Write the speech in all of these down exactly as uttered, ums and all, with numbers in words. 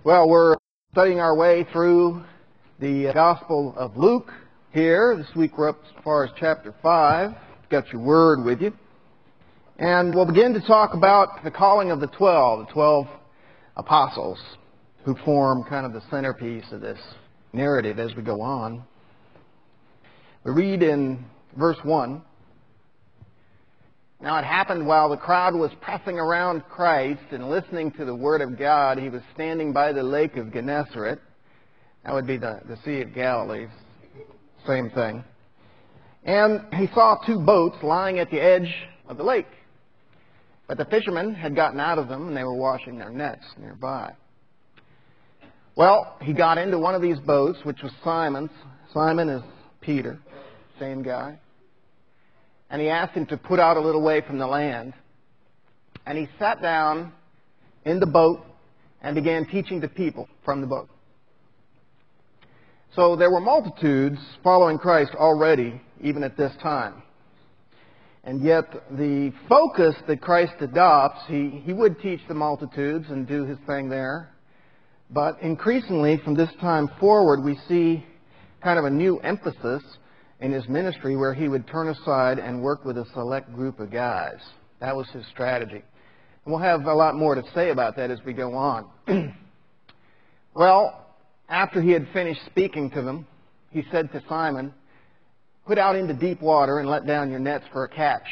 Well, we're studying our way through the Gospel of Luke here. This week we're up as far as chapter five. Got your word with you. And we'll begin to talk about the calling of the twelve, the twelve apostles, who form kind of the centerpiece of this narrative as we go on. We read in verse one. Now it happened while the crowd was pressing around Christ and listening to the Word of God, he was standing by the lake of Gennesaret. That would be the, the Sea of Galilee. Same thing. And he saw two boats lying at the edge of the lake. But the fishermen had gotten out of them and they were washing their nets nearby. Well, he got into one of these boats, which was Simon's. Simon is Peter, same guy. And he asked him to put out a little way from the land. And he sat down in the boat and began teaching the people from the boat. So there were multitudes following Christ already, even at this time. And yet the focus that Christ adopts, he, he would teach the multitudes and do his thing there. But increasingly from this time forward, we see kind of a new emphasis in his ministry where he would turn aside and work with a select group of guys. That was his strategy. And we'll have a lot more to say about that as we go on. Well, after he had finished speaking to them, he said to Simon, "Put out into deep water and let down your nets for a catch."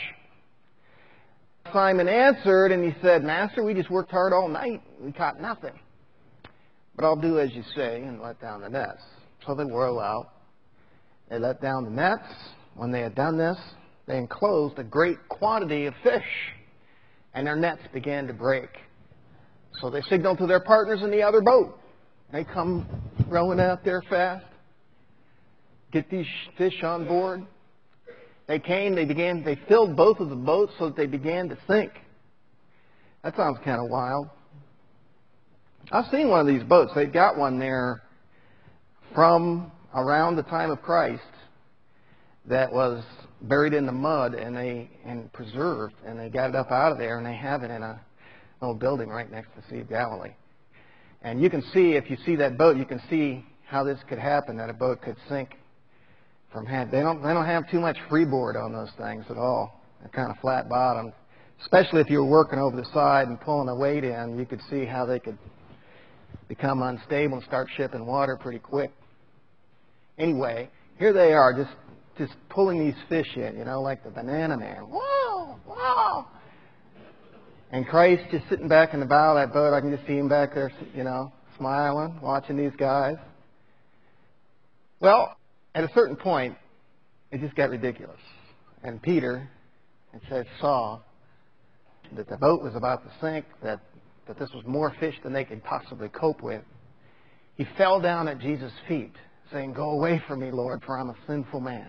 Simon answered and he said, "Master, we just worked hard all night. We caught nothing. But I'll do as you say and let down the nets." So they whirled out. They let down the nets. When they had done this, they enclosed a great quantity of fish, and their nets began to break. So they signaled to their partners in the other boat. They come rowing out there fast, get these fish on board. They came, they began, they filled both of the boats so that they began to sink. That sounds kind of wild. I've seen one of these boats. They've got one there from around the time of Christ that was buried in the mud and they and preserved, and they got it up out of there and they have it in a little building right next to the Sea of Galilee. And you can see, if you see that boat, you can see how this could happen, that a boat could sink from hand. They don't they don't have too much freeboard on those things at all. They're kind of flat bottomed. Especially if you were working over the side and pulling a weight in, you could see how they could become unstable and start shipping water pretty quick. Anyway, here they are, just just pulling these fish in, you know, like the banana man. Whoa, whoa! And Christ just sitting back in the bow of that boat. I can just see him back there, you know, smiling, watching these guys. Well, at a certain point, it just got ridiculous. And Peter, it says, saw that the boat was about to sink, that, that this was more fish than they could possibly cope with. He fell down at Jesus' feet, saying, "Go away from me, Lord, for I'm a sinful man."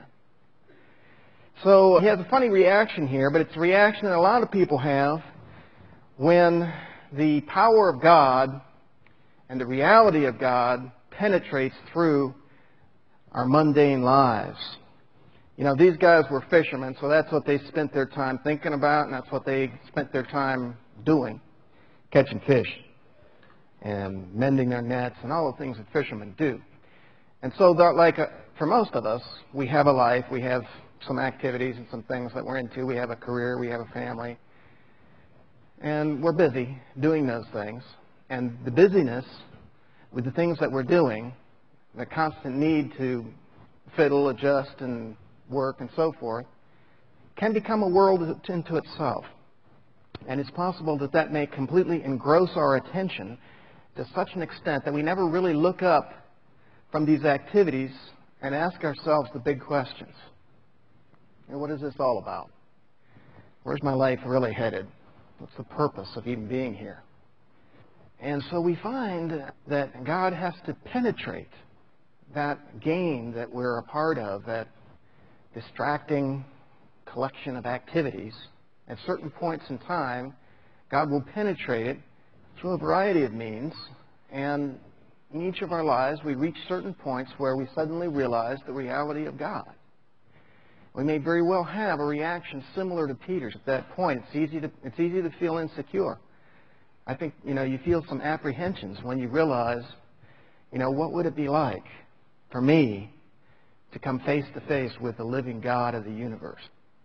So he has a funny reaction here, but it's a reaction that a lot of people have when the power of God and the reality of God penetrates through our mundane lives. You know, these guys were fishermen, so that's what they spent their time thinking about, and that's what they spent their time doing, catching fish and mending their nets and all the things that fishermen do. And so, like uh, for most of us, we have a life, we have some activities and some things that we're into. We have a career, we have a family. And we're busy doing those things. And the busyness with the things that we're doing, the constant need to fiddle, adjust, and work and so forth, can become a world into itself. And it's possible that that may completely engross our attention to such an extent that we never really look up from these activities and ask ourselves the big questions. You know, what is this all about? Where's my life really headed? What's the purpose of even being here? And so we find that God has to penetrate that game that we're a part of, that distracting collection of activities. At certain points in time, God will penetrate it through a variety of means, and in each of our lives, we reach certain points where we suddenly realize the reality of God. We may very well have a reaction similar to Peter's at that point. It's easy to, it's easy to feel insecure. I think, you know, you feel some apprehensions when you realize, you know, what would it be like for me to come face to face with the living God of the universe?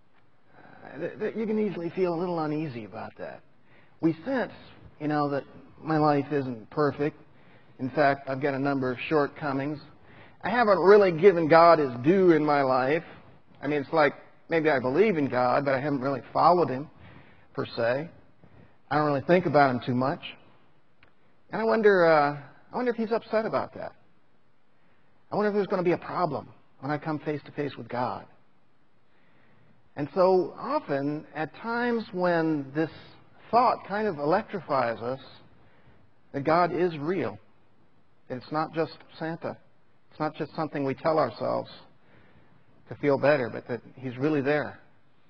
Uh, you can easily feel a little uneasy about that. We sense, you know, that my life isn't perfect. In fact, I've got a number of shortcomings. I haven't really given God His due in my life. I mean, it's like maybe I believe in God, but I haven't really followed Him, per se. I don't really think about Him too much. And I wonder, uh, I wonder if He's upset about that. I wonder if there's going to be a problem when I come face to face with God. And so often, at times when this thought kind of electrifies us, that God is real. It's not just Santa. It's not just something we tell ourselves to feel better, but that He's really there.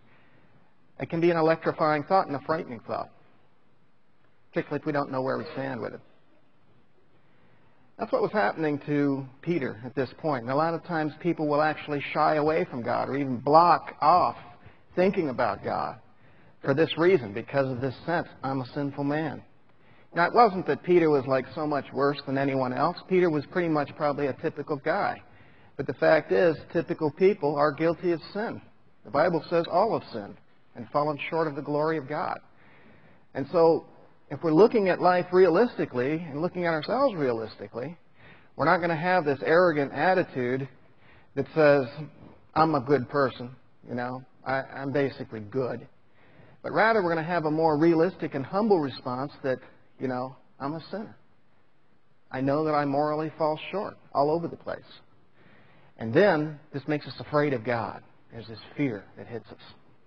It can be an electrifying thought and a frightening thought, particularly if we don't know where we stand with it. That's what was happening to Peter at this point. And a lot of times people will actually shy away from God or even block off thinking about God for this reason, because of this sense, I'm a sinful man. Now, it wasn't that Peter was like so much worse than anyone else. Peter was pretty much probably a typical guy. But the fact is, typical people are guilty of sin. The Bible says all have sinned and fallen short of the glory of God. And so, if we're looking at life realistically and looking at ourselves realistically, we're not going to have this arrogant attitude that says, I'm a good person, you know, I, I'm basically good. But rather, we're going to have a more realistic and humble response that, you know, I'm a sinner. I know that I morally fall short all over the place. And then, this makes us afraid of God. There's this fear that hits us.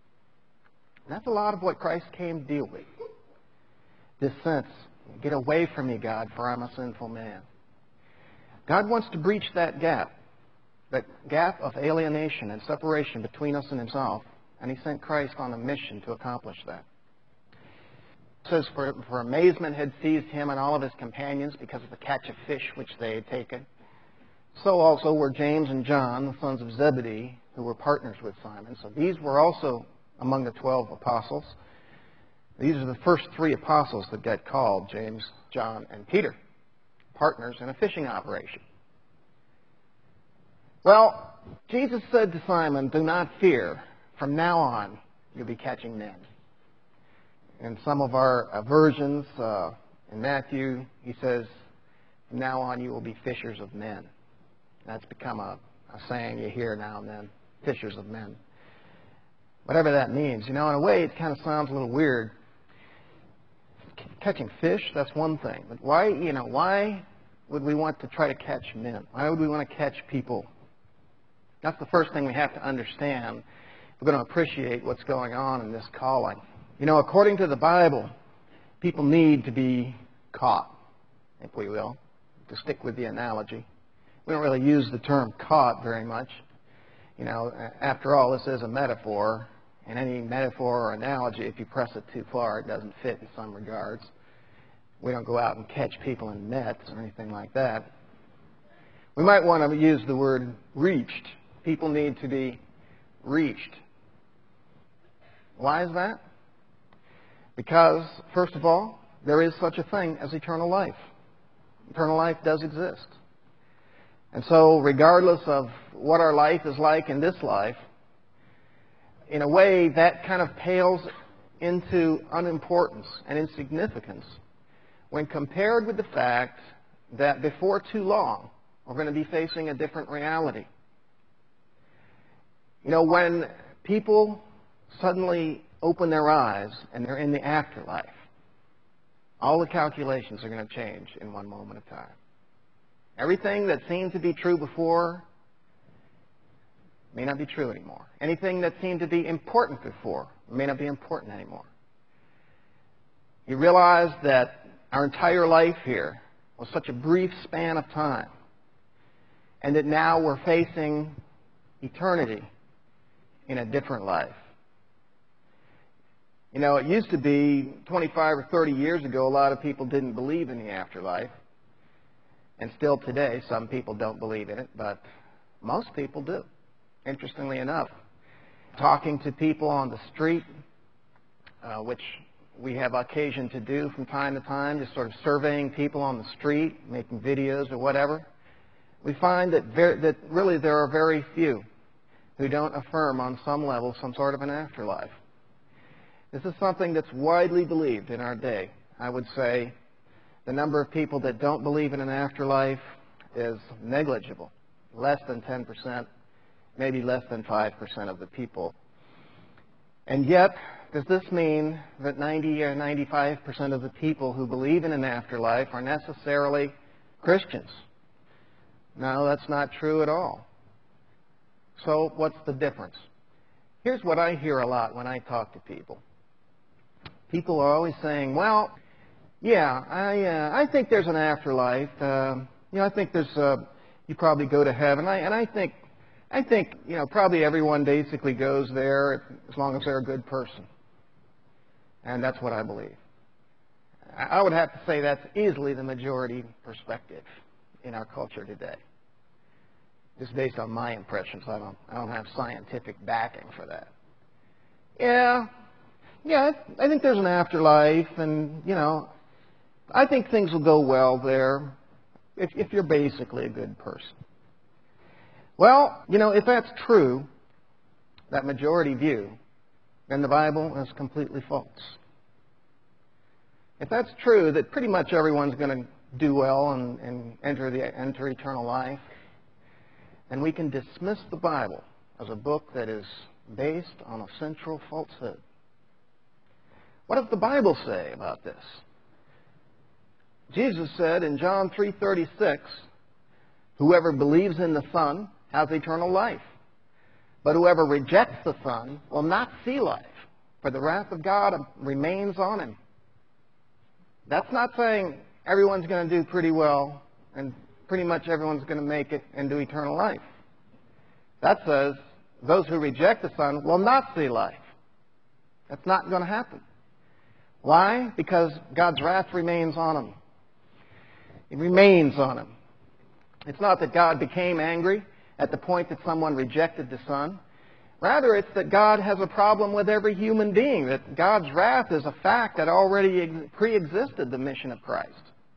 And that's a lot of what Christ came to deal with. This sense, get away from me, God, for I'm a sinful man. God wants to breach that gap, that gap of alienation and separation between us and Himself, and He sent Christ on a mission to accomplish that. It says, for, for amazement had seized Him and all of His companions because of the catch of fish which they had taken. So also were James and John, the sons of Zebedee, who were partners with Simon. So these were also among the twelve apostles. These are the first three apostles that got called, James, John, and Peter, partners in a fishing operation. Well, Jesus said to Simon, do not fear. From now on, you'll be catching men. In some of our uh, versions, uh, in Matthew, He says, from now on, you will be fishers of men. That's become a, a saying you hear now and then, fishers of men. Whatever that means. You know, in a way, it kind of sounds a little weird. Catching fish, that's one thing. But why, you know, why would we want to try to catch men? Why would we want to catch people? That's the first thing we have to understand if we're going to appreciate what's going on in this calling. You know, according to the Bible, people need to be caught, if we will, to stick with the analogy. We don't really use the term caught very much. You know, after all, this is a metaphor. And any metaphor or analogy, if you press it too far, it doesn't fit in some regards. We don't go out and catch people in nets or anything like that. We might want to use the word reached. People need to be reached. Why is that? Because, first of all, there is such a thing as eternal life. Eternal life does exist. And so, regardless of what our life is like in this life, in a way, that kind of pales into unimportance and insignificance when compared with the fact that before too long, we're going to be facing a different reality. You know, when people suddenly open their eyes and they're in the afterlife, all the calculations are going to change in one moment of time. Everything that seemed to be true before may not be true anymore. Anything that seemed to be important before may not be important anymore. You realize that our entire life here was such a brief span of time, and that now we're facing eternity in a different life. You know, it used to be twenty-five or thirty years ago, a lot of people didn't believe in the afterlife. And still today, some people don't believe in it, but most people do. Interestingly enough, talking to people on the street, uh, which we have occasion to do from time to time, just sort of surveying people on the street, making videos or whatever, we find that, ver- that really there are very few who don't affirm on some level some sort of an afterlife. This is something that's widely believed in our day. I would say the number of people that don't believe in an afterlife is negligible, less than ten percent, maybe less than five percent of the people. And yet, does this mean that ninety or ninety-five percent of the people who believe in an afterlife are necessarily Christians? No, that's not true at all. So what's the difference? Here's what I hear a lot when I talk to people. People are always saying, well, yeah, I uh, I think there's an afterlife. Uh, you know, I think there's uh, you probably go to heaven. I, and I think I think you know probably everyone basically goes there as long as they're a good person. And that's what I believe. I would have to say that's easily the majority perspective in our culture today. Just based on my impressions. I don't I don't have scientific backing for that. Yeah. Yeah, I think there's an afterlife, and, you know, I think things will go well there if, if you're basically a good person. Well, you know, if that's true, that majority view, then the Bible is completely false. If that's true, that pretty much everyone's going to do well and, and enter, the, enter eternal life, then we can dismiss the Bible as a book that is based on a central falsehood. What does the Bible say about this? Jesus said in John three thirty-six, whoever believes in the Son has eternal life. But whoever rejects the Son will not see life, for the wrath of God remains on him. That's not saying everyone's going to do pretty well and pretty much everyone's going to make it into eternal life. That says those who reject the Son will not see life. That's not going to happen. Why? Because God's wrath remains on them. It remains on them. It's not that God became angry at the point that someone rejected the Son. Rather, it's that God has a problem with every human being, that God's wrath is a fact that already pre-existed the mission of Christ.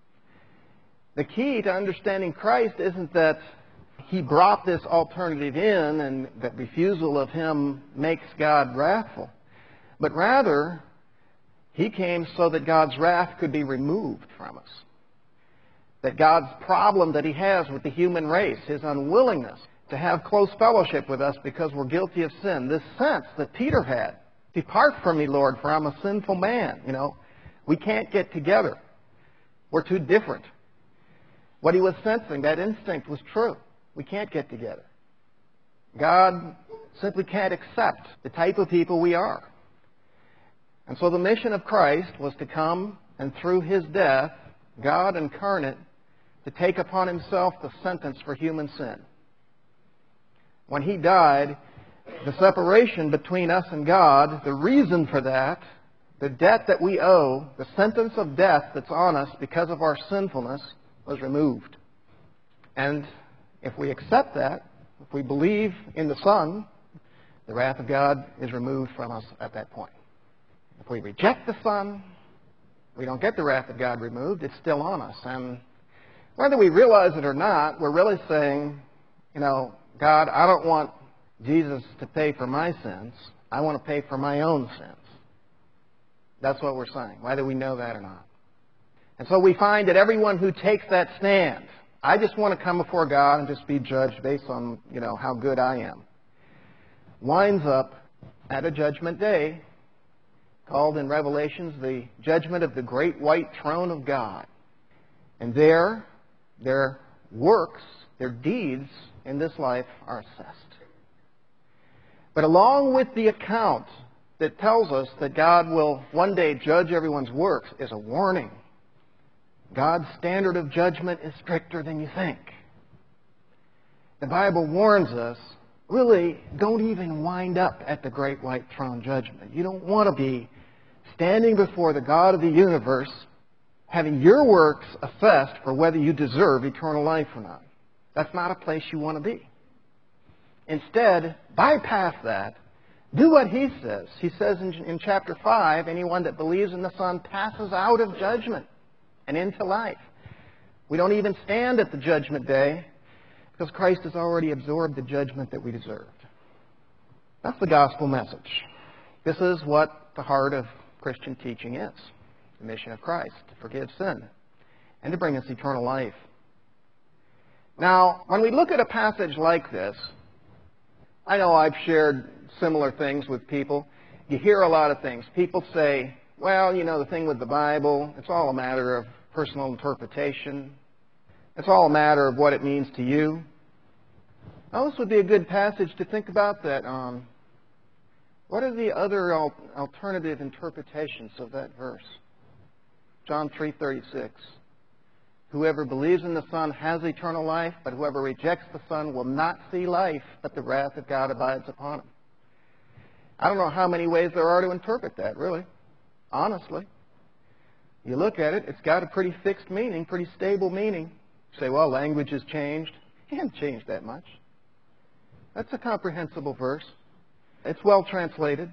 The key to understanding Christ isn't that He brought this alternative in and that refusal of Him makes God wrathful, but rather He came so that God's wrath could be removed from us. That God's problem that He has with the human race, His unwillingness to have close fellowship with us because we're guilty of sin, this sense that Peter had, depart from me, Lord, for I'm a sinful man. You know, we can't get together. We're too different. What he was sensing, that instinct was true. We can't get together. God simply can't accept the type of people we are. And so the mission of Christ was to come and through His death, God incarnate, to take upon Himself the sentence for human sin. When He died, the separation between us and God, the reason for that, the debt that we owe, the sentence of death that's on us because of our sinfulness, was removed. And if we accept that, if we believe in the Son, the wrath of God is removed from us at that point. If we reject the Son, we don't get the wrath of God removed. It's still on us. And whether we realize it or not, we're really saying, you know, God, I don't want Jesus to pay for my sins. I want to pay for my own sins. That's what we're saying, whether we know that or not. And so we find that everyone who takes that stand, I just want to come before God and just be judged based on, you know, how good I am, winds up at a judgment day called in Revelations the judgment of the great white throne of God. And there, their works, their deeds in this life are assessed. But along with the account that tells us that God will one day judge everyone's works is a warning. God's standard of judgment is stricter than you think. The Bible warns us, really, don't even wind up at the great white throne judgment. You don't want to be standing before the God of the universe having your works assessed for whether you deserve eternal life or not. That's not a place you want to be. Instead, bypass that Do what He says. He says in, in chapter five, anyone that believes in the Son passes out of judgment and into life. We don't even stand at the judgment day because Christ has already absorbed the judgment that we deserved. That's the gospel message. This is what the heart of Christian teaching is. The mission of Christ, to forgive sin and to bring us eternal life. Now, when we look at a passage like this, I know I've shared similar things with people. You hear a lot of things. People say, well, you know, the thing with the Bible, it's all a matter of personal interpretation. It's all a matter of what it means to you. Now, this would be a good passage to think about that on. What are the other al- alternative interpretations of that verse? John three thirty-six. Whoever believes in the Son has eternal life, but whoever rejects the Son will not see life, but the wrath of God abides upon him. I don't know how many ways there are to interpret that, really. Honestly. You look at it, it's got a pretty fixed meaning, pretty stable meaning. You say, well, language has changed. It hasn't changed that much. That's a comprehensible verse. It's well translated.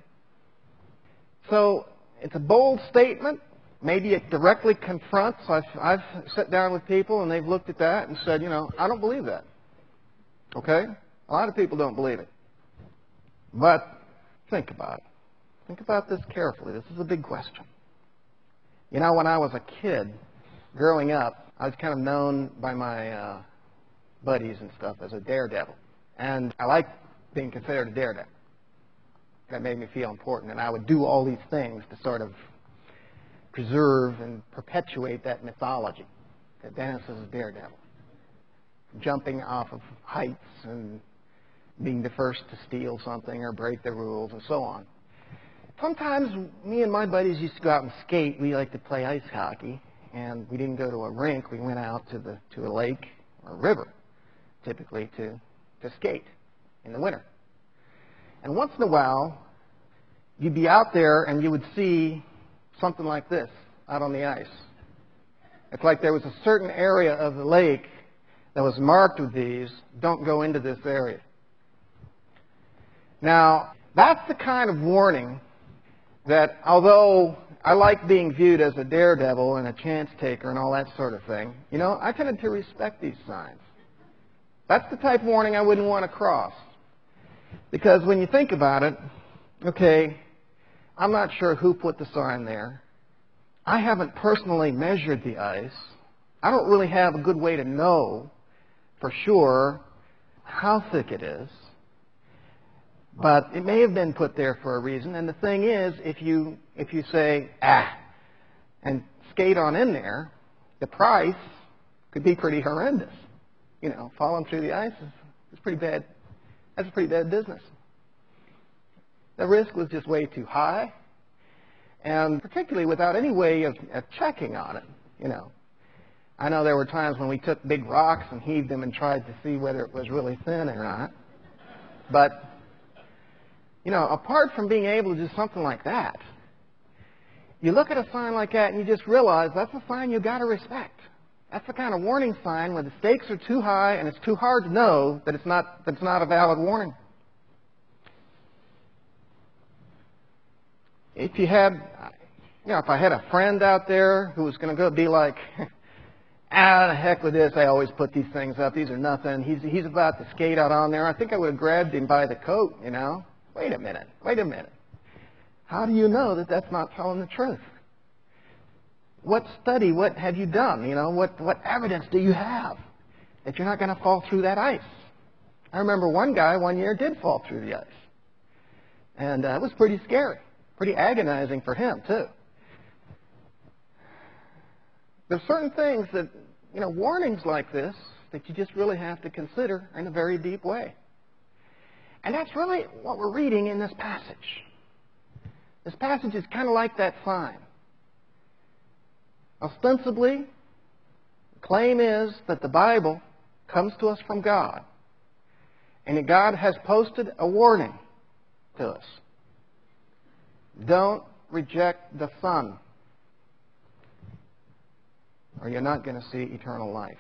So, it's a bold statement. Maybe it directly confronts. I've, I've sat down with people and they've looked at that and said, you know, I don't believe that. Okay? A lot of people don't believe it. But think about it. Think about this carefully. This is a big question. You know, when I was a kid, growing up, I was kind of known by my uh, buddies and stuff as a daredevil. And I liked being considered a daredevil. That made me feel important. And I would do all these things to sort of preserve and perpetuate that mythology that Dennis is a daredevil. Jumping off of heights and being the first to steal something or break the rules and so on. Sometimes me and my buddies used to go out and skate. We liked to play ice hockey, and we didn't go to a rink. We went out to the to a lake or a river, typically, to, to skate in the winter. And once in a while, you'd be out there and you would see something like this out on the ice. It's like there was a certain area of the lake that was marked with these, don't go into this area. Now, that's the kind of warning that although I like being viewed as a daredevil and a chance taker and all that sort of thing, you know, I tended to respect these signs. That's the type of warning I wouldn't want to cross. Because when you think about it, okay, I'm not sure who put the sign there. I haven't personally measured the ice. I don't really have a good way to know for sure how thick it is. But it may have been put there for a reason. And the thing is, if you if you say, ah, and skate on in there, the price could be pretty horrendous. You know, falling through the ice is, is pretty bad. That's a pretty bad business. The risk was just way too high, and particularly without any way of, of checking on it, you know. I know there were times when we took big rocks and heaved them and tried to see whether it was really thin or not. But, you know, apart from being able to do something like that, you look at a sign like that and you just realize that's a sign you've got to respect. That's the kind of warning sign where the stakes are too high and it's too hard to know that it's not, that it's not a valid warning. If you had, you know, if I had a friend out there who was going to go be like, ah, the heck with this, I always put these things up, these are nothing, he's, he's about to skate out on there, I think I would have grabbed him by the coat, you know. Wait a minute, wait a minute. How do you know that that's not telling the truth? What study, what have you done? You know, what, what evidence do you have that you're not going to fall through that ice? I remember one guy one year did fall through the ice. And uh, it was pretty scary. Pretty agonizing for him, too. There's certain things that, you know, warnings like this that you just really have to consider in a very deep way. And that's really what we're reading in this passage. This passage is kind of like that sign. Ostensibly, the claim is that the Bible comes to us from God, and that God has posted a warning to us. Don't reject the Son, or you're not going to see eternal life.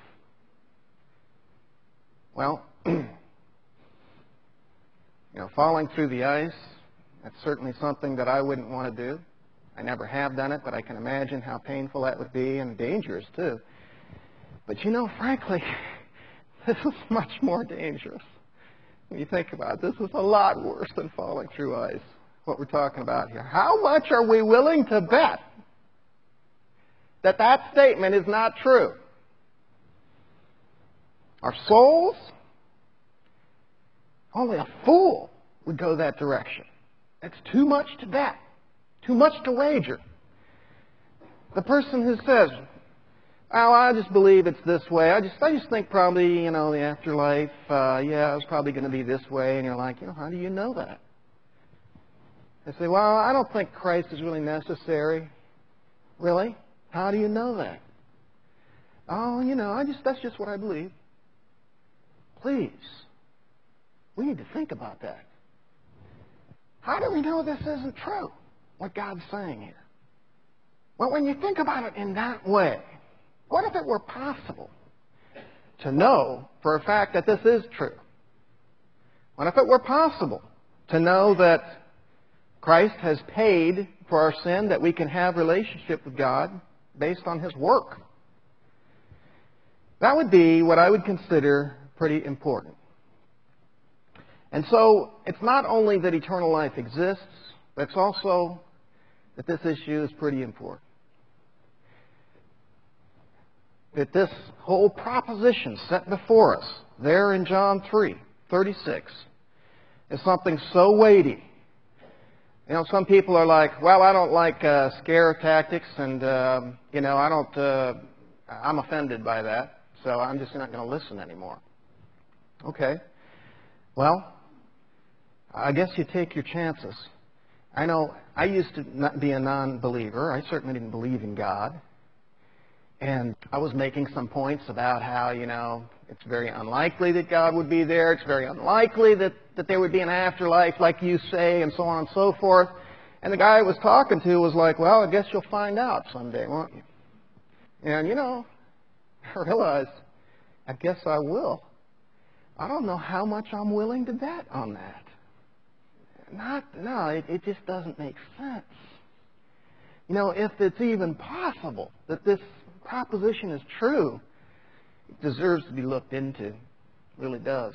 Well, you know, falling through the ice, That's certainly something that I wouldn't want to do. I never have done it, but I can imagine how painful that would be and dangerous too. But you know, frankly, this is much more dangerous. When you think about it, this is a lot worse than falling through ice, what we're talking about here. How much are we willing to bet that that statement is not true? Our souls? Only a fool would go that direction. It's too much to bet, too much to wager. The person who says, "Oh, I just believe it's this way. I just, I just think probably, you know, the afterlife. Uh, yeah, it's probably going to be this way." And you're like, you know, how do you know that? They say, "Well, I don't think Christ is really necessary." Really? How do you know that? "Oh, you know, I just, that's just what I believe." Please, we need to think about that. How do we know this isn't true, what God's saying here? Well, when you think about it in that way, what if it were possible to know for a fact that this is true? What if it were possible to know that Christ has paid for our sin, that we can have relationship with God based on His work? That would be what I would consider pretty important. And so it's not only that eternal life exists, but it's also that this issue is pretty important. That this whole proposition set before us there in John three thirty-six is something so weighty. You know, some people are like, "Well, I don't like uh, scare tactics, and uh, you know, I don't. Uh, I'm offended by that, so I'm just not going to listen anymore." Okay. Well, I guess you take your chances. I know I used to not be a non-believer. I certainly didn't believe in God. And I was making some points about how, you know, it's very unlikely that God would be there. It's very unlikely that, that there would be an afterlife like you say, and so on and so forth. And the guy I was talking to was like, "Well, I guess you'll find out someday, won't you?" And, you know, I realized, I guess I will. I don't know how much I'm willing to bet on that. Not, no, it, it just doesn't make sense. You know, if it's even possible that this proposition is true, it deserves to be looked into. It really does.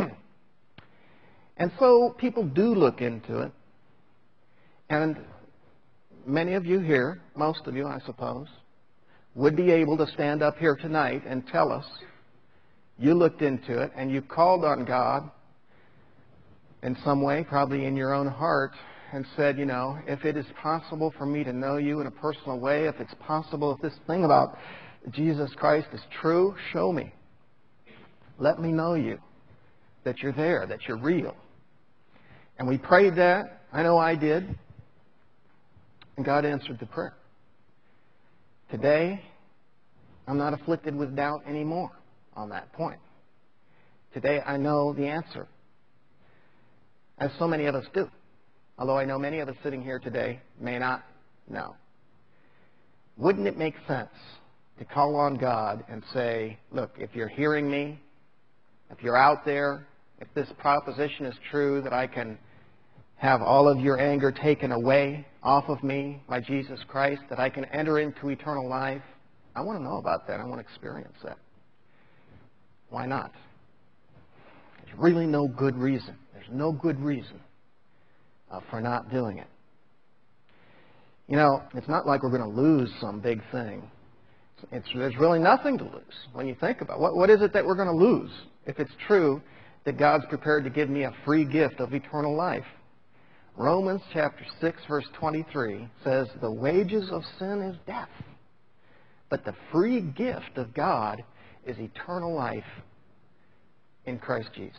And so people do look into it. And many of you here, most of you I suppose, would be able to stand up here tonight and tell us you looked into it and you called on God in some way, probably in your own heart, and said, you know, if it is possible for me to know you in a personal way, if it's possible, if this thing about Jesus Christ is true, show me. Let me know you, that you're there, that you're real. And we prayed that. I know I did. And God answered the prayer. Today, I'm not afflicted with doubt anymore on that point. Today, I know the answer, as so many of us do. Although I know many of us sitting here today may not know. Wouldn't it make sense to call on God and say, look, if you're hearing me, if you're out there, if this proposition is true, that I can have all of your anger taken away off of me by Jesus Christ, that I can enter into eternal life, I want to know about that. I want to experience that. Why not? There's really no good reason. There's no good reason uh, for not doing it. You know, it's not like we're going to lose some big thing. It's, there's really nothing to lose when you think about it. What, what is it that we're going to lose if it's true that God's prepared to give me a free gift of eternal life? Romans chapter six, verse twenty-three says, the wages of sin is death, but the free gift of God is eternal life in Christ Jesus.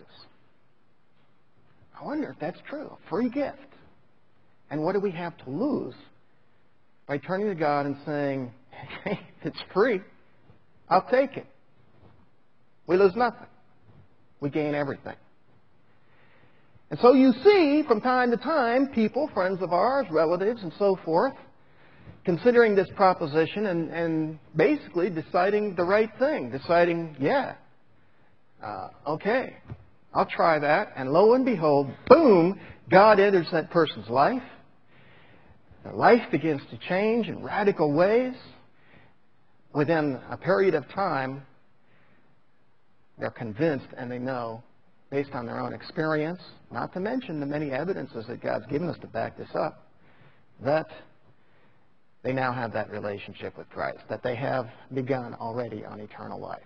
I wonder if that's true. A free gift. And what do we have to lose by turning to God and saying, hey, it's free, I'll take it. We lose nothing. We gain everything. And so you see, from time to time, people, friends of ours, relatives, and so forth, considering this proposition and, and basically deciding the right thing, deciding, yeah, uh, okay, I'll try that. And lo and behold, boom, God enters that person's life. Their life begins to change in radical ways. Within a period of time, they're convinced and they know, based on their own experience, not to mention the many evidences that God's given us to back this up, that they now have that relationship with Christ, that they have begun already on eternal life.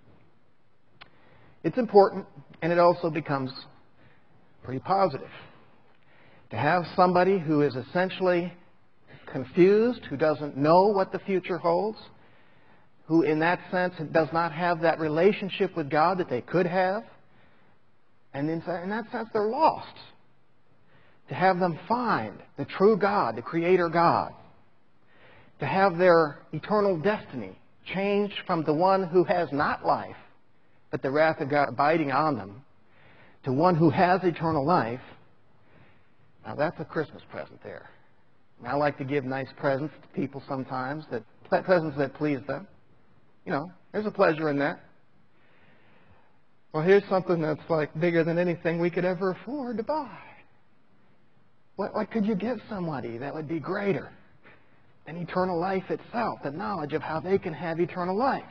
It's important, and it also becomes pretty positive, to have somebody who is essentially confused, who doesn't know what the future holds, who in that sense does not have that relationship with God that they could have, and in that sense they're lost. To have them find the true God, the Creator God, to have their eternal destiny changed from the one who has not life, but the wrath of God abiding on them, to one who has eternal life. Now that's a Christmas present there. And I like to give nice presents to people sometimes, that presents that please them. You know, there's a pleasure in that. Well, here's something that's like bigger than anything we could ever afford to buy. What, what could you give somebody that would be greater than eternal life itself, the knowledge of how they can have eternal life?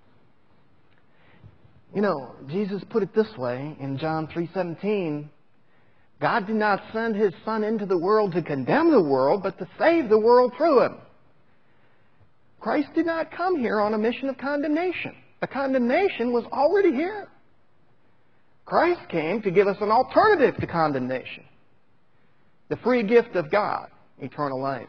You know, Jesus put it this way in John three seventeen. God did not send His Son into the world to condemn the world, but to save the world through Him. Christ did not come here on a mission of condemnation. The condemnation was already here. Christ came to give us an alternative to condemnation. The free gift of God, eternal life.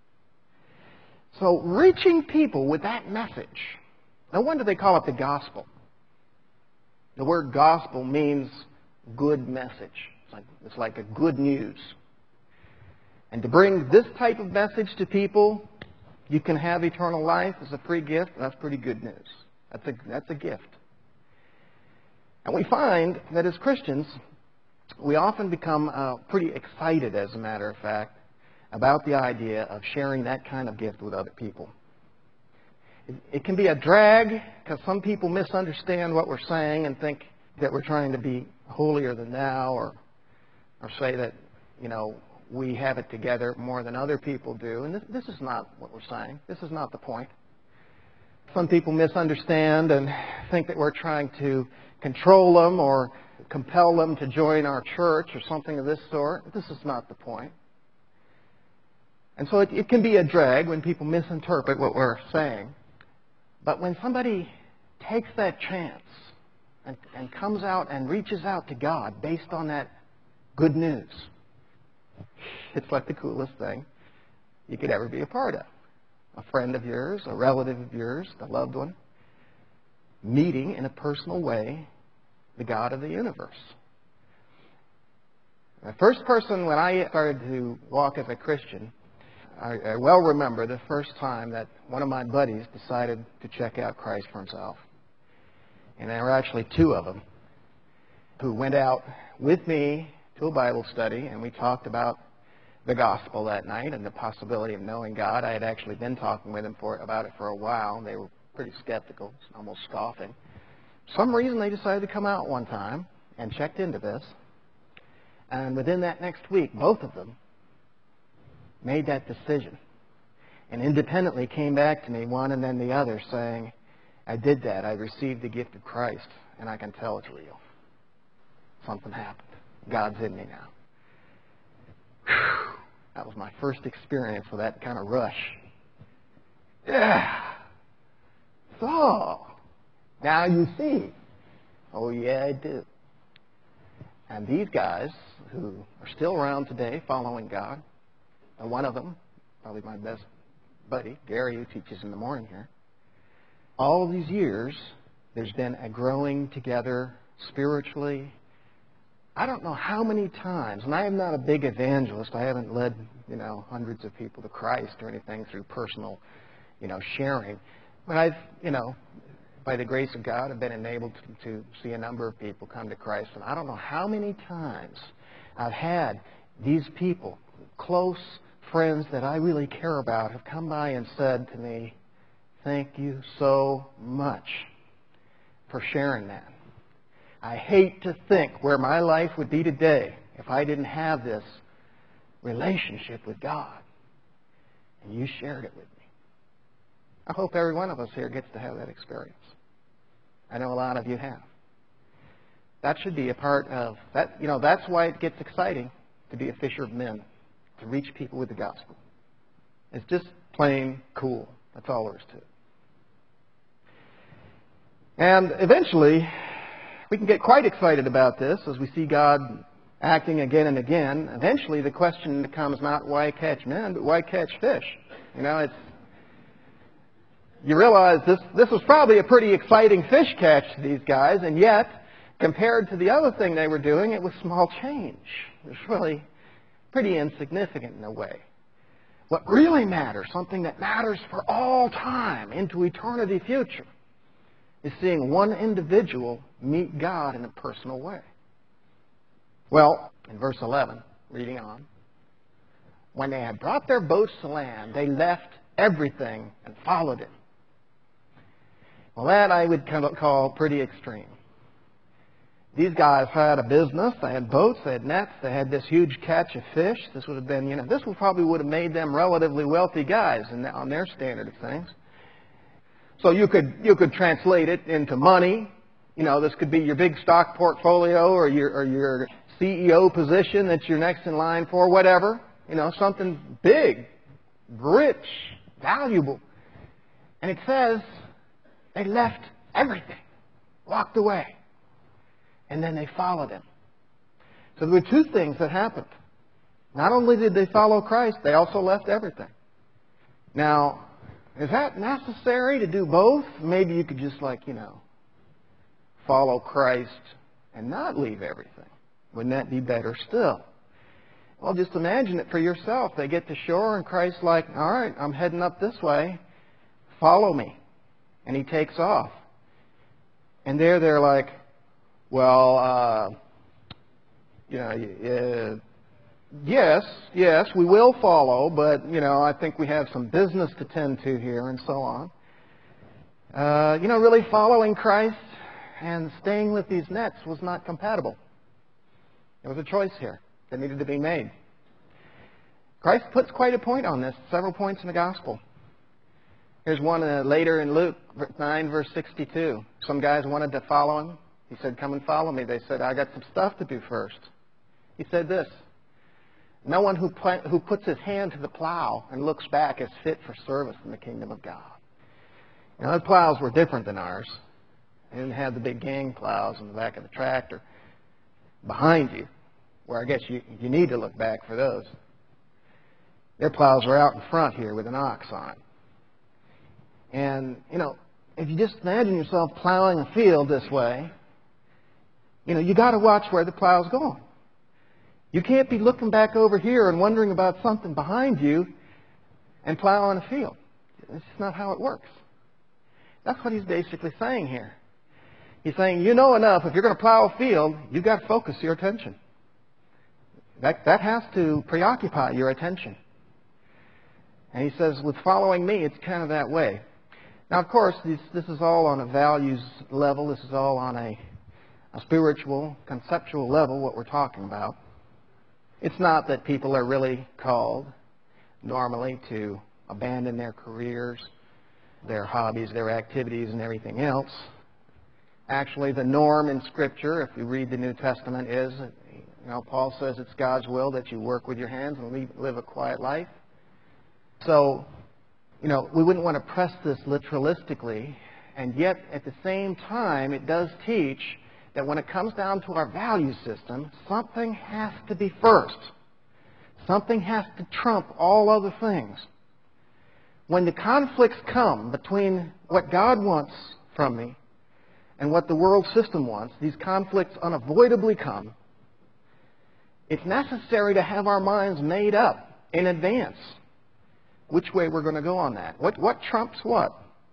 So reaching people with that message, no wonder they call it the gospel. The word gospel means good message. It's like, it's like a good news. And to bring this type of message to people, you can have eternal life as a free gift, that's pretty good news. That's a, that's a gift. And we find that as Christians, we often become uh, pretty excited, as a matter of fact, about the idea of sharing that kind of gift with other people. It, it can be a drag because some people misunderstand what we're saying and think that we're trying to be holier than thou, or, or say that, you know, we have it together more than other people do. And this, this is not what we're saying. This is not the point. Some people misunderstand and think that we're trying to control them or compel them to join our church or something of this sort. This is not the point. And so it, it can be a drag when people misinterpret what we're saying. But when somebody takes that chance and, and comes out and reaches out to God based on that good news, it's like the coolest thing you could ever be a part of. A friend of yours, a relative of yours, a loved one, meeting in a personal way the God of the universe. The first person, when I started to walk as a Christian, I, I well remember the first time that one of my buddies decided to check out Christ for himself. And there were actually two of them who went out with me to a Bible study, and we talked about the gospel that night and the possibility of knowing God. I had actually been talking with them for, about it for a while, and they were pretty skeptical, almost scoffing. For some reason, they decided to come out one time and checked into this. And within that next week, both of them made that decision and independently came back to me, one and then the other, saying, I did that. I received the gift of Christ, and I can tell it's real. Something happened. God's in me now. Whew. That was my first experience with that kind of rush. Yeah. So, now you see. Oh, yeah, I do. And these guys who are still around today following God, and one of them, probably my best buddy, Gary, who teaches in the morning here, all these years, there's been a growing together spiritually. I don't know how many times, and I am not a big evangelist. I haven't led, you know, hundreds of people to Christ or anything through personal, you know, sharing. But I've, you know, by the grace of God, I've been enabled to, to see a number of people come to Christ. And I don't know how many times I've had these people, close friends that I really care about, have come by and said to me, thank you so much for sharing that. I hate to think where my life would be today if I didn't have this relationship with God and you shared it with me. I hope every one of us here gets to have that experience. I know a lot of you have. That should be a part of that. You know, that's why it gets exciting to be a fisher of men, to reach people with the gospel. It's just plain cool. That's all there is to it. And eventually, we can get quite excited about this as we see God acting again and again. Eventually, the question becomes not why catch men, but why catch fish? You know, it's you realize this this was probably a pretty exciting fish catch to these guys, and yet, compared to the other thing they were doing, it was small change. It was really pretty insignificant in a way. What really matters, something that matters for all time into eternity future, is seeing one individual meet God in a personal way. Well, in verse eleven, reading on, when they had brought their boats to land, they left everything and followed Him. Well, that I would call pretty extreme. These guys had a business, they had boats, they had nets, they had this huge catch of fish. This would have been, you know, this would probably would have made them relatively wealthy guys in, on their standard of things. So you could you could translate it into money. You know, this could be your big stock portfolio or your or your C E O position that you're next in line for, whatever. You know, something big, rich, valuable. And it says they left everything, walked away. And then they followed Him. So there were two things that happened. Not only did they follow Christ, they also left everything. Now, is that necessary to do both? Maybe you could just like, you know, follow Christ and not leave everything. Wouldn't that be better still? Well, just imagine it for yourself. They get to shore and Christ's like, all right, I'm heading up this way. Follow me. And He takes off. And there they're like, well, uh, you know, uh, yes, yes, we will follow, but, you know, I think we have some business to tend to here and so on. Uh, you know, really following Christ and staying with these nets was not compatible. There was a choice here that needed to be made. Christ puts quite a point on this, several points in the gospel. Here's one uh, later in Luke nine, verse sixty-two. Some guys wanted to follow Him. He said, come and follow me. They said, I got some stuff to do first. He said this, no one who, pl- who puts his hand to the plow and looks back is fit for service in the kingdom of God. You know, those plows were different than ours. They didn't have the big gang plows in the back of the tractor behind you, where I guess you, you need to look back for those. Their plows were out in front here with an ox on it. And, you know, if you just imagine yourself plowing a field this way, you know, you got to watch where the plow's going. You can't be looking back over here and wondering about something behind you and plowing a field. It's just not how it works. That's what He's basically saying here. He's saying, you know enough, if you're going to plow a field, you've got to focus your attention. That, that has to preoccupy your attention. And He says, with following me, it's kind of that way. Now, of course, this, this is all on a values level. This is all on a, a spiritual, conceptual level, what we're talking about. It's not that people are really called normally to abandon their careers, their hobbies, their activities, and everything else. Actually, the norm in Scripture, if you read the New Testament, is, you know, Paul says it's God's will that you work with your hands and live a quiet life. So, you know, we wouldn't want to press this literalistically, and yet at the same time, it does teach that when it comes down to our value system, something has to be first. Something has to trump all other things. When the conflicts come between what God wants from me and what the world system wants, these conflicts unavoidably come. It's necessary to have our minds made up in advance which way we're going to go on that. What what trumps what?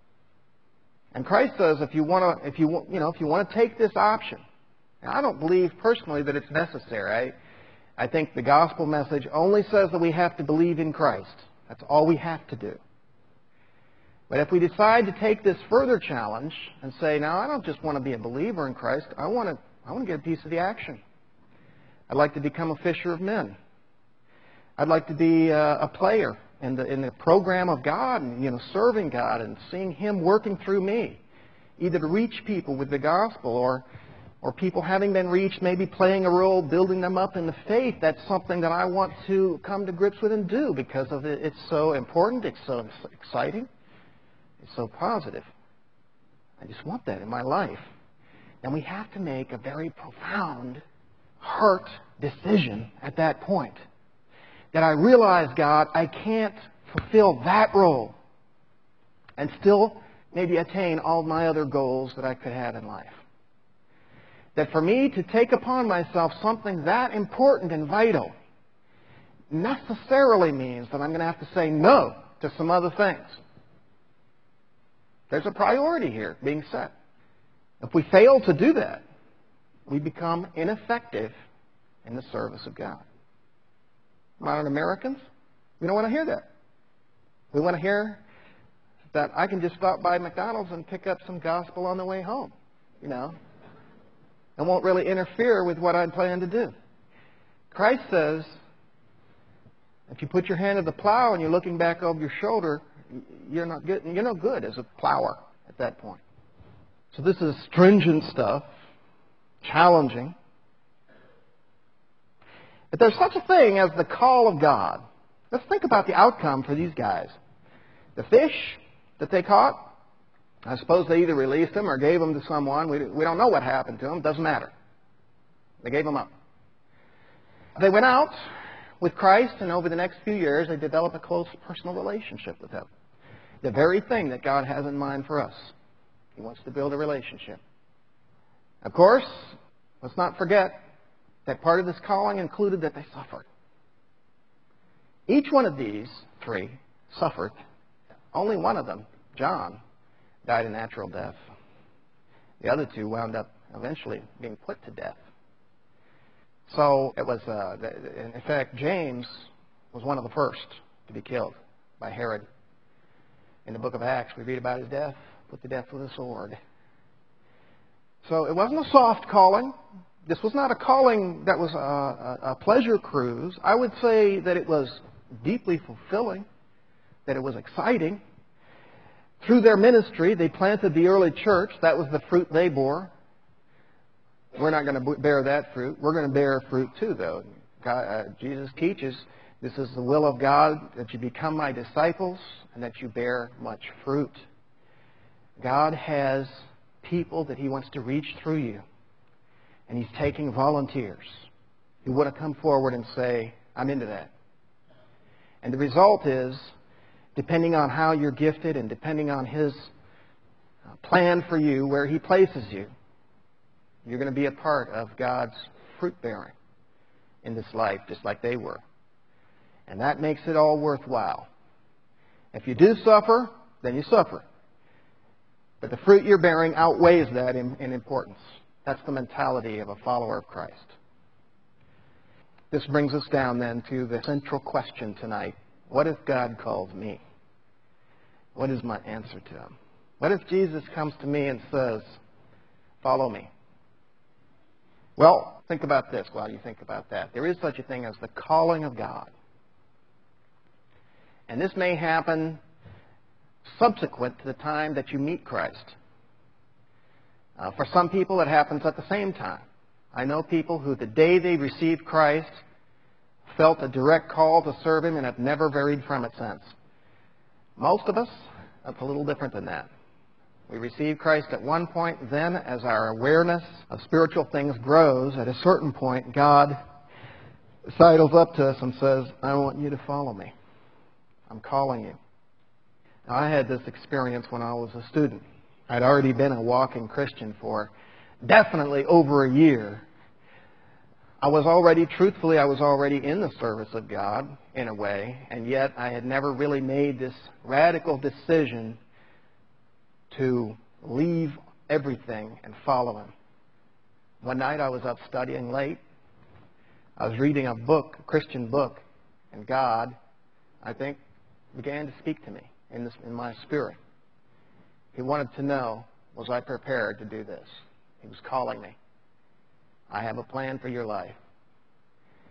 And Christ says, if you want to, if you you know, if you want to take this option, and I don't believe personally that it's necessary. I, I think the gospel message only says that we have to believe in Christ. That's all we have to do. But if we decide to take this further challenge and say, now I don't just want to be a believer in Christ, I want to I want to get a piece of the action. I'd like to become a fisher of men. I'd like to be a, a player in the, in the program of God and, you know, serving God and seeing Him working through me, either to reach people with the gospel or, or people having been reached, maybe playing a role, building them up in the faith. That's something that I want to come to grips with and do because of it. It's so important. It's so exciting. It's so positive. I just want that in my life. And we have to make a very profound heart decision at that point. That I realize, God, I can't fulfill that role and still maybe attain all my other goals that I could have in life. That for me to take upon myself something that important and vital necessarily means that I'm going to have to say no to some other things. There's a priority here being set. If we fail to do that, we become ineffective in the service of God. Modern Americans, we don't want to hear that. We want to hear that I can just stop by McDonald's and pick up some gospel on the way home, you know. It won't really interfere with what I plan to do. Christ says, if you put your hand to the plow and you're looking back over your shoulder, you're not good, you're no good as a plower at that point. So this is stringent stuff, challenging. But there's such a thing as the call of God. Let's think about the outcome for these guys. The fish that they caught, I suppose they either released them or gave them to someone. We, we don't know what happened to them. It doesn't matter. They gave them up. They went out with Christ, and over the next few years, they developed a close personal relationship with Him. The very thing that God has in mind for us. He wants to build a relationship. Of course, let's not forget that part of this calling included that they suffered. Each one of these three suffered. Only one of them, John, died a natural death. The other two wound up eventually being put to death. So it was, uh, in fact, James was one of the first to be killed by Herod. In the book of Acts, we read about his death, put to death with a sword. So it wasn't a soft calling. This was not a calling that was a, a, a pleasure cruise. I would say that it was deeply fulfilling, that it was exciting. Through their ministry, they planted the early church. That was the fruit they bore. We're not going to bear that fruit. We're going to bear fruit too, though. God, uh, Jesus teaches, this is the will of God, that you become my disciples and that you bear much fruit. God has people that He wants to reach through you. And He's taking volunteers who want to come forward and say, I'm into that. And the result is, depending on how you're gifted and depending on His plan for you, where He places you, you're going to be a part of God's fruit bearing in this life, just like they were. And that makes it all worthwhile. If you do suffer, then you suffer. But the fruit you're bearing outweighs that in, in importance. That's the mentality of a follower of Christ. This brings us down then to the central question tonight. What if God calls me? What is my answer to Him? What if Jesus comes to me and says, follow me? Well, think about this while you think about that. There is such a thing as the calling of God. And this may happen subsequent to the time that you meet Christ. Uh, for some people, it happens at the same time. I know people who, the day they received Christ, felt a direct call to serve Him and have never varied from it since. Most of us, it's a little different than that. We receive Christ at one point, then as our awareness of spiritual things grows, at a certain point, God sidles up to us and says, I want you to follow me. I'm calling you. Now, I had this experience when I was a student. I'd already been a walking Christian for definitely over a year. I was already, truthfully, I was already in the service of God in a way, and yet I had never really made this radical decision to leave everything and follow Him. One night I was up studying late. I was reading a book, a Christian book, and God, I think, began to speak to me in, this, in my spirit. He wanted to know, was I prepared to do this? He was calling me. I have a plan for your life.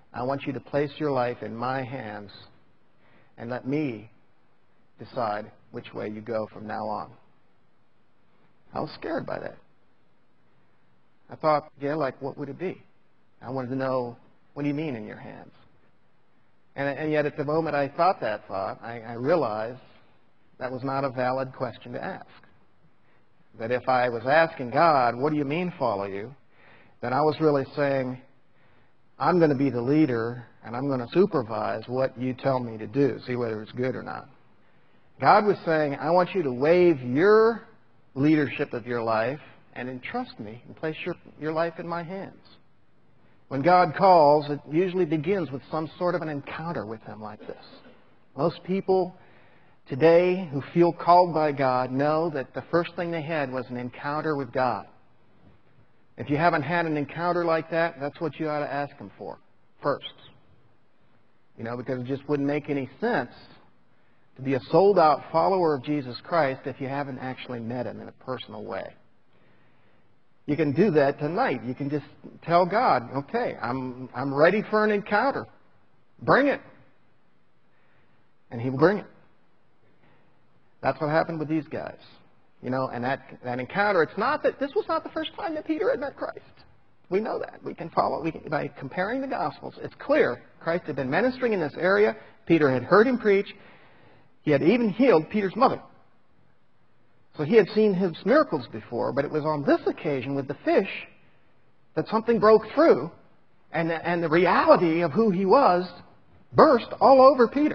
I want you to place your life in my hands and let me decide which way you go from now on. I was scared by that. I thought, yeah, like, what would it be? I wanted to know, what do you mean in your hands? And, and yet at the moment I thought that thought, I, I realized that was not a valid question to ask. That if I was asking God, what do you mean follow you? Then I was really saying, I'm going to be the leader and I'm going to supervise what you tell me to do, see whether it's good or not. God was saying, I want you to waive your leadership of your life and entrust me and place your, your life in my hands. When God calls, it usually begins with some sort of an encounter with Him like this. Most people today who feel called by God know that the first thing they had was an encounter with God. If you haven't had an encounter like that, that's what you ought to ask Him for first. You know, because it just wouldn't make any sense to be a sold-out follower of Jesus Christ if you haven't actually met Him in a personal way. You can do that tonight. You can just tell God, okay, I'm, I'm ready for an encounter. Bring it. And He will bring it. That's what happened with these guys. You know, and that, that encounter, it's not that, this was not the first time that Peter had met Christ. We know that. We can follow, we can, by comparing the Gospels, it's clear Christ had been ministering in this area. Peter had heard Him preach. He had even healed Peter's mother. So he had seen His miracles before, but it was on this occasion with the fish that something broke through, and, and the reality of who He was burst all over Peter.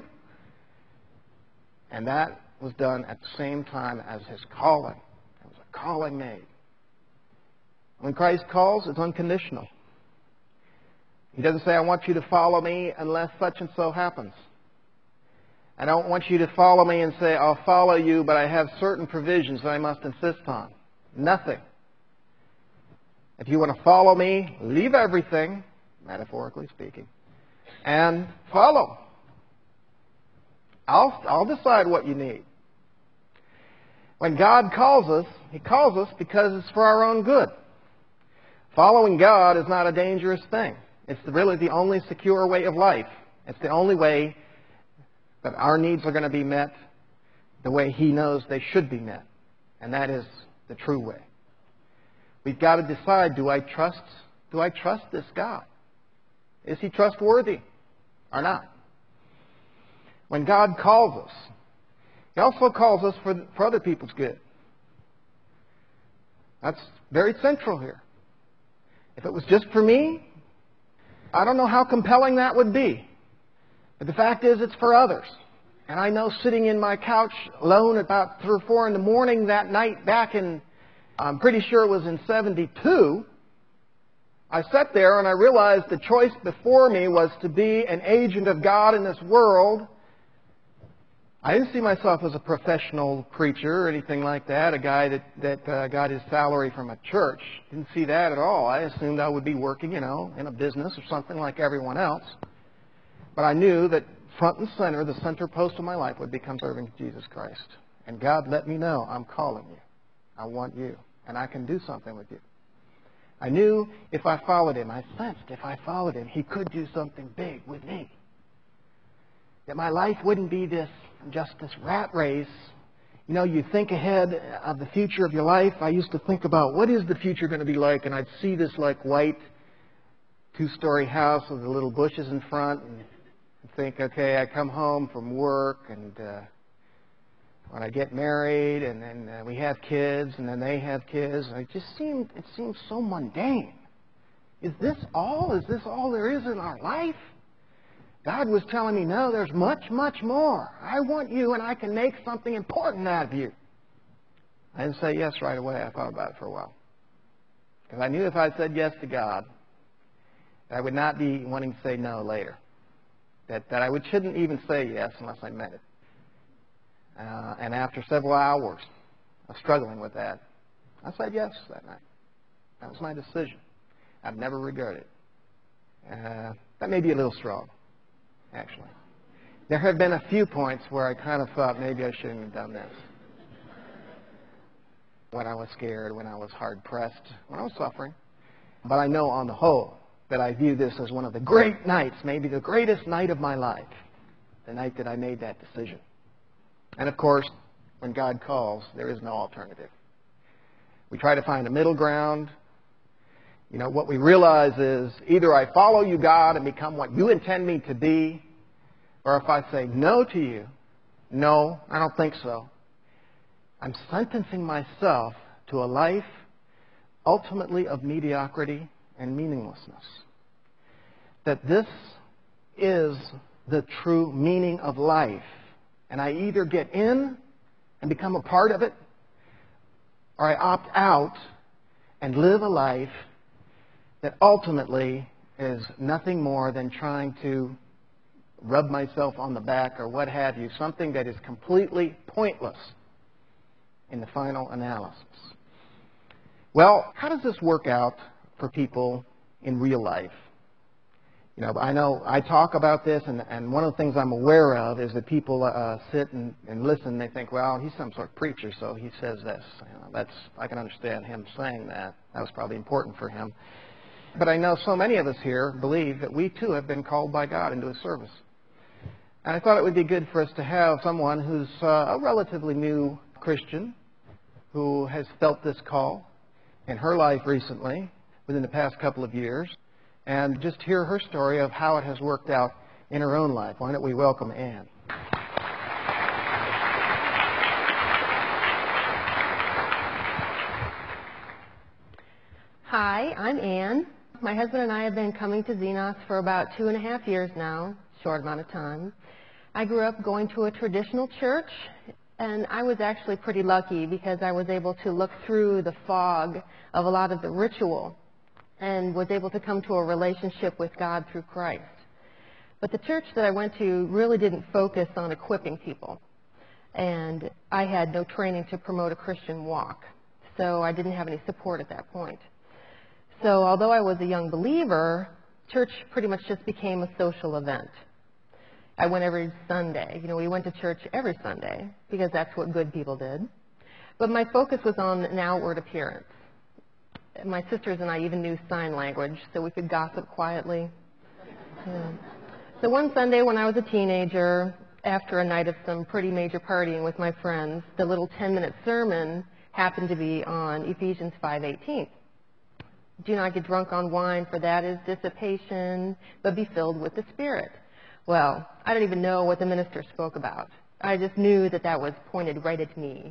And that was done at the same time as His calling. It was a calling made. When Christ calls, it's unconditional. He doesn't say, I want you to follow me unless such and so happens. I don't want you to follow me and say, I'll follow you, but I have certain provisions that I must insist on. Nothing. If you want to follow me, leave everything, metaphorically speaking, and follow. I'll, I'll decide what you need. When God calls us, He calls us because it's for our own good. Following God is not a dangerous thing. It's really the only secure way of life. It's the only way that our needs are going to be met the way He knows they should be met. And that is the true way. We've got to decide, do I trust, do I trust this God? Is He trustworthy or not? When God calls us, He also calls us for, for other people's good. That's very central here. If it was just for me, I don't know how compelling that would be. But the fact is, it's for others. And I know sitting in my couch alone about three or four in the morning that night back in, I'm pretty sure it was in seventy-two, I sat there and I realized the choice before me was to be an agent of God in this world. I didn't see myself as a professional preacher or anything like that, a guy that, that uh, got his salary from a church. Didn't see that at all. I assumed I would be working, you know, in a business or something like everyone else. But I knew that front and center, the center post of my life would become serving Jesus Christ. And God let me know, I'm calling you. I want you. And I can do something with you. I knew if I followed Him, I sensed if I followed Him, He could do something big with me. That my life wouldn't be this, just this rat race. You know, you think ahead of the future of your life. I used to think about, what is the future going to be like? And I'd see this like white two-story house with the little bushes in front, and think, okay, I come home from work, and uh, when I get married, and then uh, we have kids, and then they have kids, and it just seemed, it seemed so mundane. Is this all? Is this all there is in our life? God was telling me, no, there's much, much more. I want you, and I can make something important out of you. I didn't say yes right away. I thought about it for a while. Because I knew if I said yes to God, I would not be wanting to say no later. That, that I would, shouldn't even say yes unless I meant it. Uh, and after several hours of struggling with that, I said yes that night. That was my decision. I've never regretted it. Uh, that may be a little strong, actually. There have been a few points where I kind of thought maybe I shouldn't have done this. When I was scared, when I was hard-pressed, when I was suffering. But I know on the whole, that I view this as one of the great nights, maybe the greatest night of my life, the night that I made that decision. And of course, when God calls, there is no alternative. We try to find a middle ground. You know, what we realize is either I follow you, God, and become what you intend me to be, or if I say no to you, no, I don't think so, I'm sentencing myself to a life ultimately of mediocrity and meaninglessness. That this is the true meaning of life. And I either get in and become a part of it, or I opt out and live a life that ultimately is nothing more than trying to rub myself on the back or what have you, something that is completely pointless in the final analysis. Well, how does this work out for people in real life? You know, I know I talk about this, and, and one of the things I'm aware of is that people uh, sit and, and listen. They think, well, he's some sort of preacher, so he says this. You know, that's I can understand him saying that. That was probably important for him. But I know so many of us here believe that we too have been called by God into His service. And I thought it would be good for us to have someone who's uh, a relatively new Christian who has felt this call in her life recently, within the past couple of years, and just hear her story of how it has worked out in her own life. Why don't we welcome Ann? Hi, I'm Ann. My husband and I have been coming to Xenos for about two and a half years now, short amount of time. I grew up going to a traditional church, and I was actually pretty lucky because I was able to look through the fog of a lot of the ritual and was able to come to a relationship with God through Christ. But the church that I went to really didn't focus on equipping people, and I had no training to promote a Christian walk, so I didn't have any support at that point. So although I was a young believer, church pretty much just became a social event. I went every Sunday. You know, we went to church every Sunday because that's what good people did. But my focus was on an outward appearance. My sisters and I even knew sign language so we could gossip quietly. Yeah. So one Sunday when I was a teenager, after a night of some pretty major partying with my friends, the little ten-minute sermon happened to be on Ephesians five eighteen. Do not get drunk on wine, for that is dissipation, but be filled with the Spirit. Well, I don't even know what the minister spoke about. I just knew that that was pointed right at me.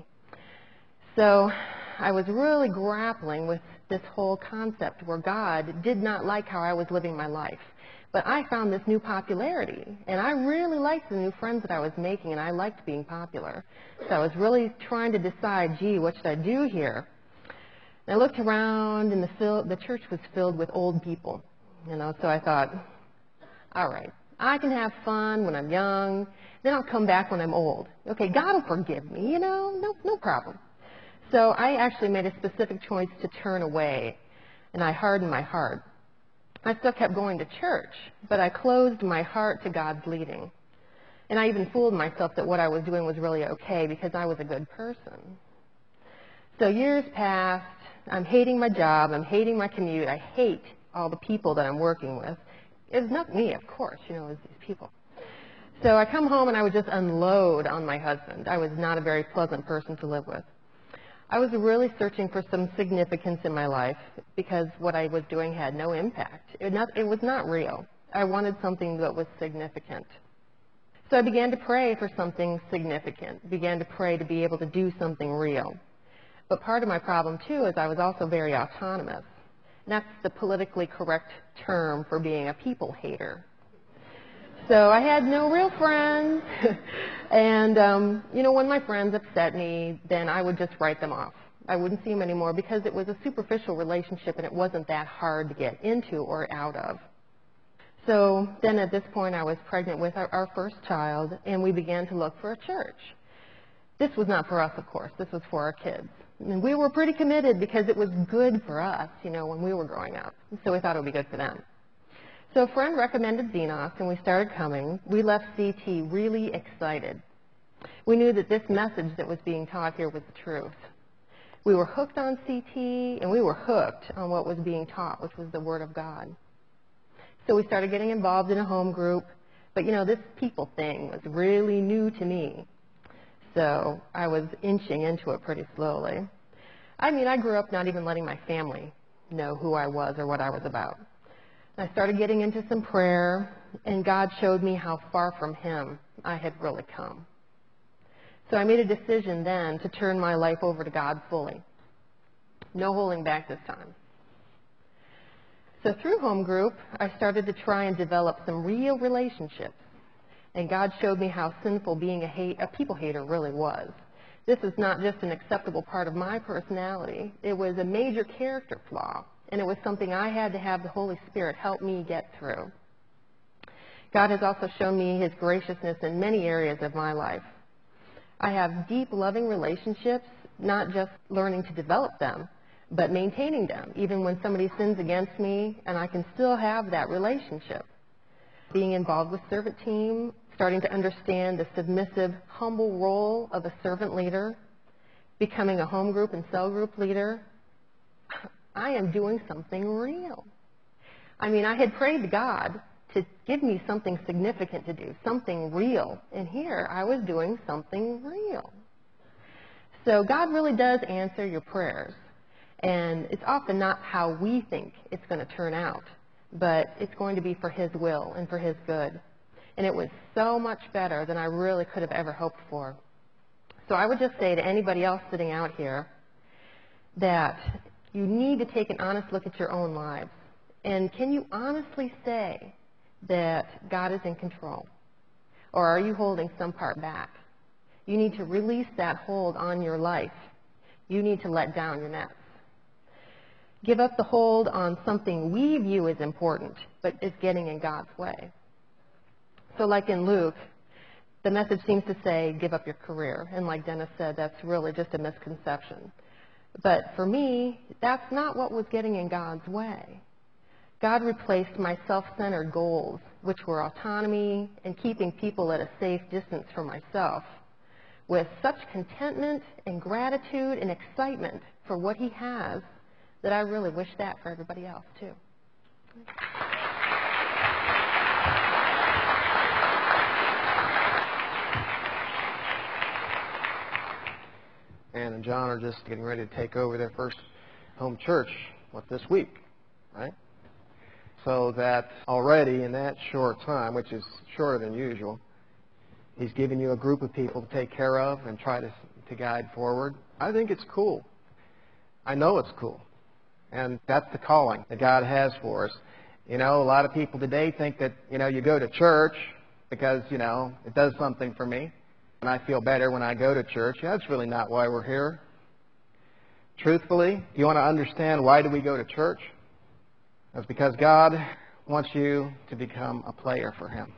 So I was really grappling with this whole concept where God did not like how I was living my life. But I found this new popularity, and I really liked the new friends that I was making, and I liked being popular. So I was really trying to decide, gee, what should I do here? And I looked around, and the, fill, the church was filled with old people, you know, so I thought, all right, I can have fun when I'm young, then I'll come back when I'm old. Okay, God will forgive me, you know, no, no problem. So I actually made a specific choice to turn away, and I hardened my heart. I still kept going to church, but I closed my heart to God's leading. And I even fooled myself that what I was doing was really okay because I was a good person. So years passed. I'm hating my job. I'm hating my commute. I hate all the people that I'm working with. It's not me, of course, you know, it's these people. So I come home and I would just unload on my husband. I was not a very pleasant person to live with. I was really searching for some significance in my life because what I was doing had no impact. It, not, it was not real. I wanted something that was significant. So I began to pray for something significant, began to pray to be able to do something real. But part of my problem, too, is I was also very autonomous. And that's the politically correct term for being a people hater. So I had no real friends. And, um, you know, when my friends upset me, then I would just write them off. I wouldn't see them anymore because it was a superficial relationship and it wasn't that hard to get into or out of. So then at this point I was pregnant with our, our first child, and we began to look for a church. This was not for us, of course. This was for our kids. And we were pretty committed because it was good for us, you know, when we were growing up. So we thought it would be good for them. So a friend recommended Xenos, and we started coming. We left C T really excited. We knew that this message that was being taught here was the truth. We were hooked on C T, and we were hooked on what was being taught, which was the Word of God. So we started getting involved in a home group. But, you know, this people thing was really new to me. So I was inching into it pretty slowly. I mean, I grew up not even letting my family know who I was or what I was about. I started getting into some prayer, and God showed me how far from Him I had really come. So I made a decision then to turn my life over to God fully. No holding back this time. So through home group, I started to try and develop some real relationships. And God showed me how sinful being a, hate, a people hater really was. This is not just an acceptable part of my personality. It was a major character flaw, and it was something I had to have the Holy Spirit help me get through. God has also shown me His graciousness in many areas of my life. I have deep, loving relationships, not just learning to develop them, but maintaining them, even when somebody sins against me, and I can still have that relationship. Being involved with servant team, starting to understand the submissive, humble role of a servant leader, becoming a home group and cell group leader, I am doing something real. I mean, I had prayed to God to give me something significant to do, something real. And here I was doing something real. So God really does answer your prayers. And it's often not how we think it's going to turn out, but it's going to be for His will and for His good. And it was so much better than I really could have ever hoped for. So I would just say to anybody else sitting out here that you need to take an honest look at your own lives. And can you honestly say that God is in control? Or are you holding some part back? You need to release that hold on your life. You need to let down your nets. Give up the hold on something we view as important, but is getting in God's way. So like in Luke, the message seems to say, give up your career. And like Dennis said, that's really just a misconception. But for me, that's not what was getting in God's way. God replaced my self-centered goals, which were autonomy and keeping people at a safe distance from myself, with such contentment and gratitude and excitement for what He has that I really wish that for everybody else, too. Ann and John are just getting ready to take over their first home church, what, this week, right? So that already in that short time, which is shorter than usual, He's given you a group of people to take care of and try to, to guide forward. I think it's cool. I know it's cool. And that's the calling that God has for us. You know, a lot of people today think that, you know, you go to church because, you know, it does something for me. And I feel better when I go to church. Yeah, that's really not why we're here. Truthfully, if you want to understand why do we go to church? It's because God wants you to become a player for Him.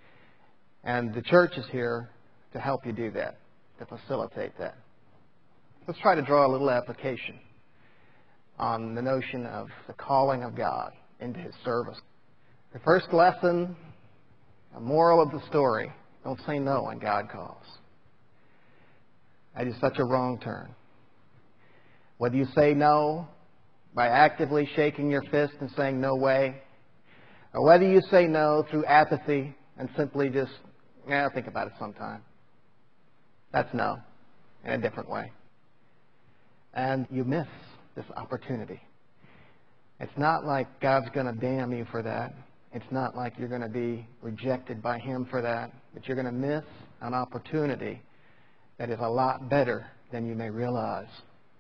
And the church is here to help you do that, to facilitate that. Let's try to draw a little application on the notion of the calling of God into His service. The first lesson, a moral of the story, don't say no when God calls. That is such a wrong turn. Whether you say no by actively shaking your fist and saying no way, or whether you say no through apathy and simply just, yeah, I'll think about it sometime. That's no in a different way. And you miss this opportunity. It's not like God's going to damn you for that. It's not like you're going to be rejected by Him for that. But you're going to miss an opportunity that is a lot better than you may realize.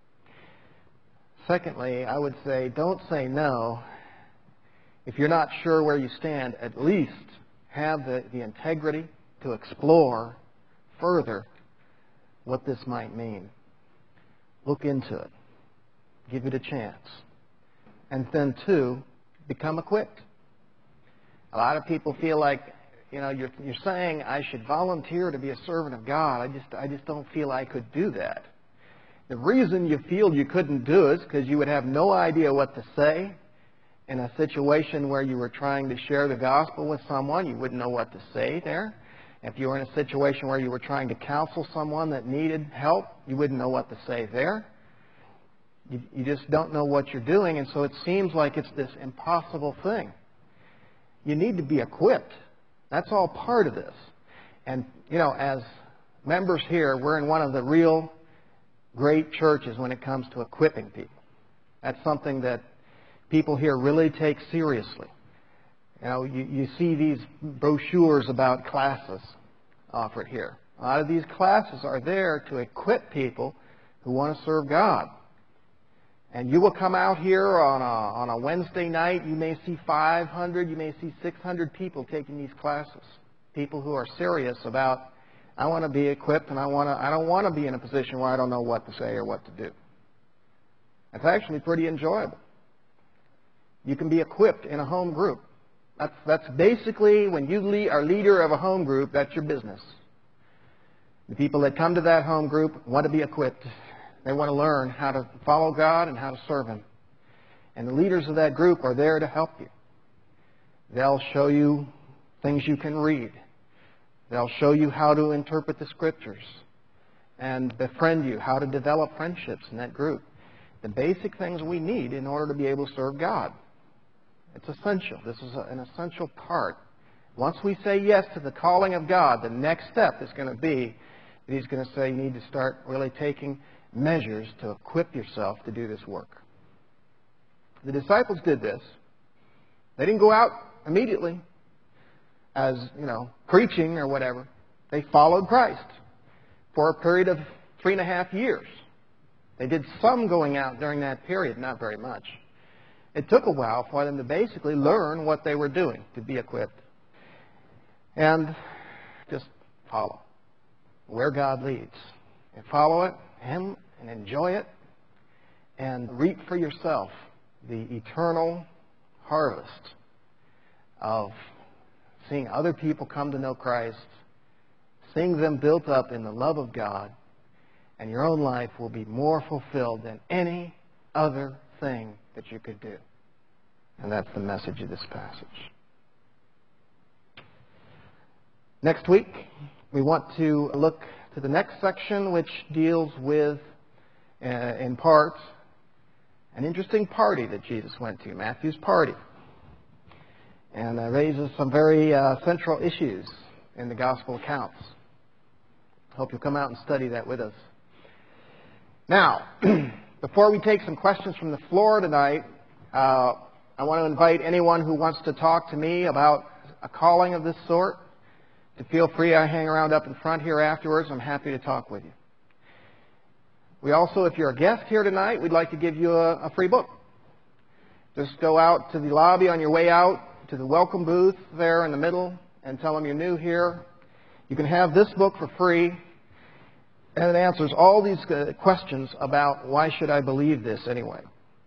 Secondly, I would say don't say no. If you're not sure where you stand, at least have the, the integrity to explore further what this might mean. Look into it. Give it a chance. And then, two, become equipped. A lot of people feel like, you know, you're, you're saying I should volunteer to be a servant of God. I just, I just don't feel I could do that. The reason you feel you couldn't do it is because you would have no idea what to say in a situation where you were trying to share the gospel with someone. You wouldn't know what to say there. If you were in a situation where you were trying to counsel someone that needed help, you wouldn't know what to say there. You, you just don't know what you're doing, and so it seems like it's this impossible thing. you need to be equipped. That's all part of this. And, you know, as members here, we're in one of the real great churches when it comes to equipping people. That's something that people here really take seriously. You know, you, you see these brochures about classes offered here. A lot of these classes are there to equip people who want to serve God. And you will come out here on a, on a Wednesday night, you may see five hundred, you may see six hundred people taking these classes. People who are serious about, I want to be equipped and I, want to, I don't want to be in a position where I don't know what to say or what to do. It's actually pretty enjoyable. You can be equipped in a home group. That's, that's basically, when you lead, are leader of a home group, that's your business. The people that come to that home group want to be equipped. They want to learn how to follow God and how to serve Him. And the leaders of that group are there to help you. They'll show you things you can read. They'll show you how to interpret the Scriptures and befriend you, how to develop friendships in that group. The basic things we need in order to be able to serve God. It's essential. This is an essential part. Once we say yes to the calling of God, the next step is going to be that He's going to say you need to start really taking measures to equip yourself to do this work. The disciples did this. They didn't go out immediately as, you know, preaching or whatever. They followed Christ for a period of three and a half years. They did some going out during that period, not very much. It took a while for them to basically learn what they were doing, to be equipped. And just follow where God leads. And follow it, Him, and enjoy it, and reap for yourself the eternal harvest of seeing other people come to know Christ, seeing them built up in the love of God, and your own life will be more fulfilled than any other thing that you could do. And that's the message of this passage. Next week, we want to look to the next section, which deals with, uh, in part, an interesting party that Jesus went to, Matthew's party. And uh, raises some very uh, central issues in the gospel accounts. Hope you'll come out and study that with us. Now, before we take some questions from the floor tonight, uh, I want to invite anyone who wants to talk to me about a calling of this sort to feel free. I hang around up in front here afterwards. I'm happy to talk with you. We also, if you're a guest here tonight, we'd like to give you a, a free book. Just go out to the lobby on your way out to the welcome booth there in the middle and tell them you're new here. You can have this book for free, and it answers all these questions about why should I believe this anyway.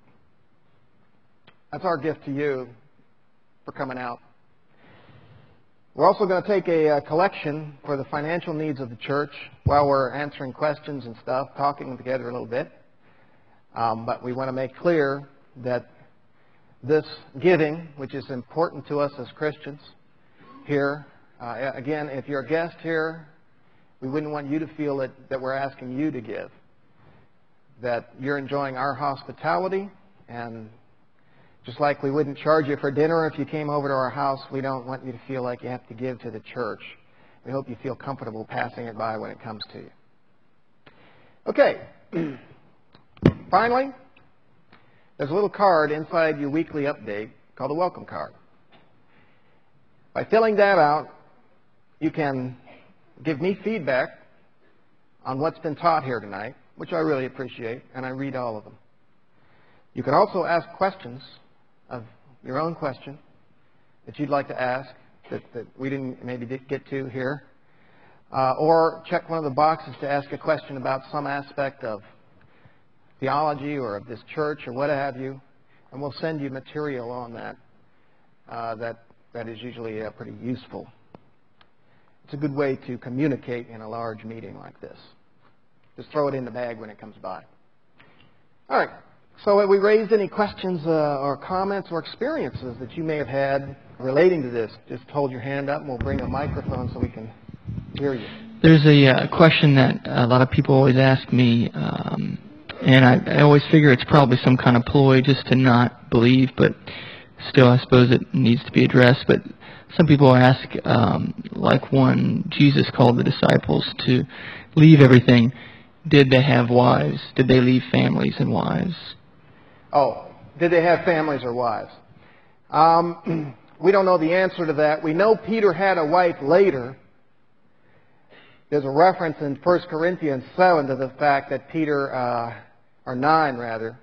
That's our gift to you for coming out. We're also going to take a, a collection for the financial needs of the church while we're answering questions and stuff, talking together a little bit. Um, but we want to make clear that this giving, which is important to us as Christians here, uh, again, if you're a guest here, we wouldn't want you to feel that, that we're asking you to give. That you're enjoying our hospitality, and just like we wouldn't charge you for dinner if you came over to our house, we don't want you to feel like you have to give to the church. We hope you feel comfortable passing it by when it comes to you. Okay. Finally, there's a little card inside your weekly update called a welcome card. By filling that out, you can give me feedback on what's been taught here tonight, which I really appreciate, and I read all of them. You can also ask questions of your own question that you'd like to ask that, that we didn't maybe get to here. Uh, or check one of the boxes to ask a question about some aspect of theology or of this church or what have you. And we'll send you material on that. Uh, that, that is usually uh, pretty useful. It's a good way to communicate in a large meeting like this. Just throw it in the bag when it comes by. All right. So have we raised any questions uh, or comments or experiences that you may have had relating to this? Just hold your hand up and we'll bring a microphone so we can hear you. There's a uh, question that a lot of people always ask me, um, and I, I always figure it's probably some kind of ploy just to not believe, but still, I suppose it needs to be addressed. But some people ask, um, like when Jesus called the disciples to leave everything, did they have wives? Did they leave families and wives? Oh, did they have families or wives? Um, we don't know the answer to that. We know Peter had a wife later. There's a reference in First Corinthians seven to the fact that Peter, uh, or nine rather,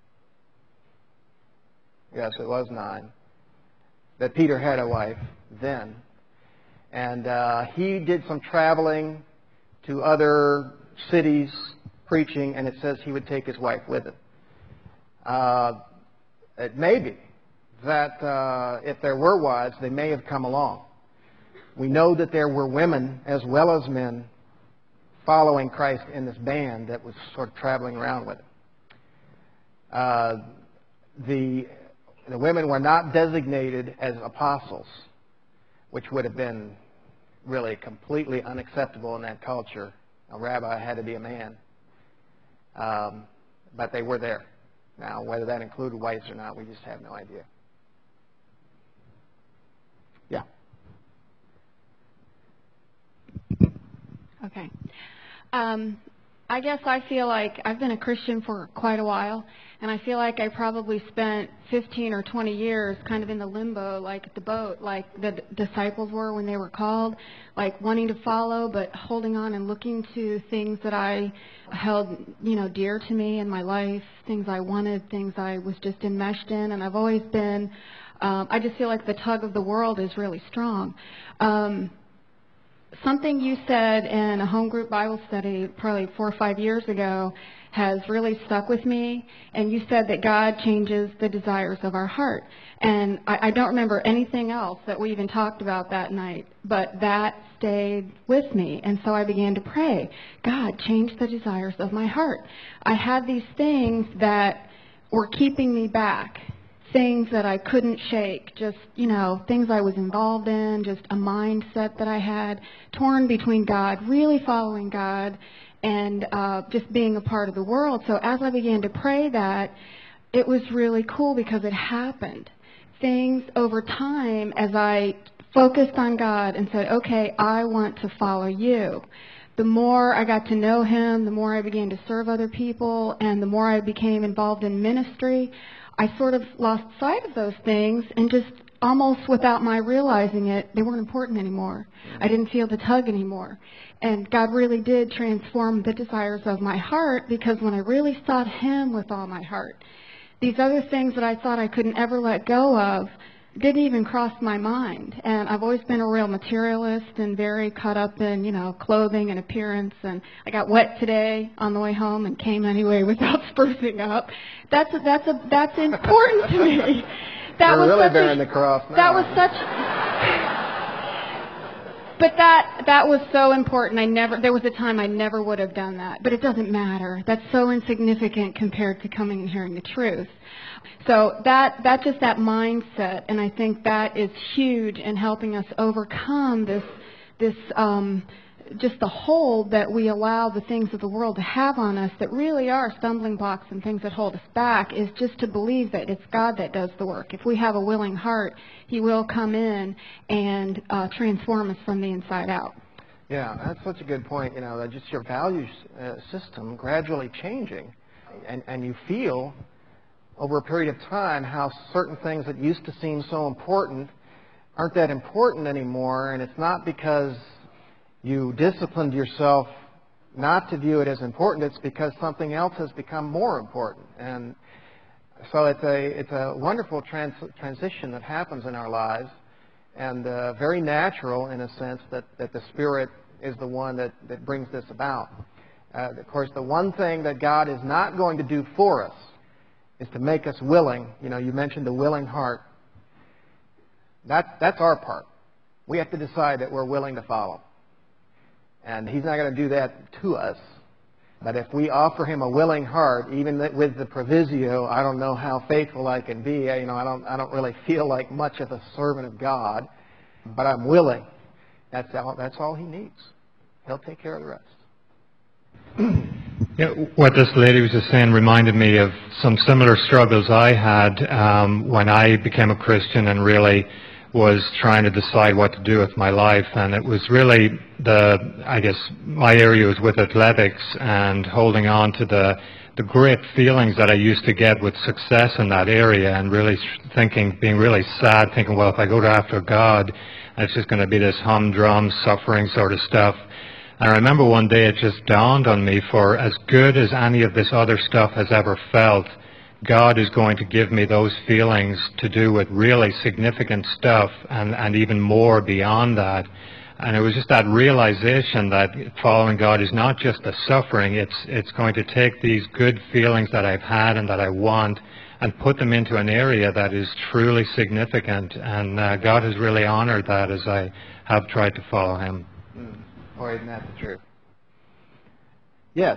yes, it was nine, that Peter had a wife then. And uh, he did some traveling to other cities preaching, and it says he would take his wife with him. Uh, it may be that uh, if there were wives, they may have come along. We know that there were women as well as men following Christ in this band that was sort of traveling around with him. Uh, the, the women were not designated as apostles, which would have been really completely unacceptable in that culture. A rabbi had to be a man. Um, but they were there. Now, whether that included wives or not, we just have no idea. Yeah. Okay. Um, I guess I feel like I've been a Christian for quite a while, and I feel like I probably spent fifteen or twenty years kind of in the limbo, like at the boat, like the d- disciples were when they were called, like wanting to follow but holding on and looking to things that I held, you know, dear to me in my life, things I wanted, things I was just enmeshed in, and I've always been, um, I just feel like the tug of the world is really strong. Um, Something you said in a home group Bible study probably four or five years ago has really stuck with me. And you said that God changes the desires of our heart. And I, I don't remember anything else that we even talked about that night, but that stayed with me. And so I began to pray, God, change the desires of my heart. I had these things that were keeping me back. Things that I couldn't shake, just, you know, things I was involved in, just a mindset that I had, torn between God, really following God, and uh, just being a part of the world. So as I began to pray that, it was really cool because it happened. Things over time, as I focused on God and said, okay, I want to follow you. The more I got to know Him, the more I began to serve other people, and the more I became involved in ministry, I sort of lost sight of those things, and just almost without my realizing it, they weren't important anymore. I didn't feel the tug anymore. And God really did transform the desires of my heart, because when I really sought Him with all my heart, these other things that I thought I couldn't ever let go of didn't even cross my mind. And I've always been a real materialist and very caught up in, you know, clothing and appearance. And I got wet today on the way home and came anyway without sprucing up. That's a, that's a, that's important to me. That You're was really such bearing a, the cross now. That was such. But that that was so important. I never. There was a time I never would have done that. But it doesn't matter. That's so insignificant compared to coming and hearing the truth. So that that just that mindset, and I think that is huge in helping us overcome this this um, just the hold that we allow the things of the world to have on us that really are stumbling blocks and things that hold us back, is just to believe that it's God that does the work. If we have a willing heart, He will come in and uh, transform us from the inside out. Yeah, that's such a good point. You know, that just your value uh, system gradually changing, and and you feel over a period of time how certain things that used to seem so important aren't that important anymore, and it's not because you disciplined yourself not to view it as important, it's because something else has become more important. And so it's a it's a wonderful trans- transition that happens in our lives, and uh, very natural in a sense that, that the Spirit is the one that, that brings this about. Uh, of course, the one thing that God is not going to do for us is to make us willing. You know, you mentioned the willing heart. That, that's our part. We have to decide that we're willing to follow. And He's not going to do that to us. But if we offer Him a willing heart, even with the proviso, I don't know how faithful I can be. You know, I don't, I don't really feel like much of a servant of God, but I'm willing. That's all, that's all He needs. He'll take care of the rest. Yeah, what this lady was just saying reminded me of some similar struggles I had um, when I became a Christian and really was trying to decide what to do with my life. And it was really the, I guess, my area was with athletics and holding on to the, the great feelings that I used to get with success in that area, and really thinking, being really sad, thinking, well, if I go after God, it's just going to be this humdrum, suffering sort of stuff. And I remember one day it just dawned on me, for as good as any of this other stuff has ever felt, God is going to give me those feelings to do with really significant stuff, and, and even more beyond that. And it was just that realization that following God is not just the suffering, it's, it's going to take these good feelings that I've had and that I want and put them into an area that is truly significant. And uh, God has really honored that as I have tried to follow Him. Mm. Boy, isn't that the truth? Yes.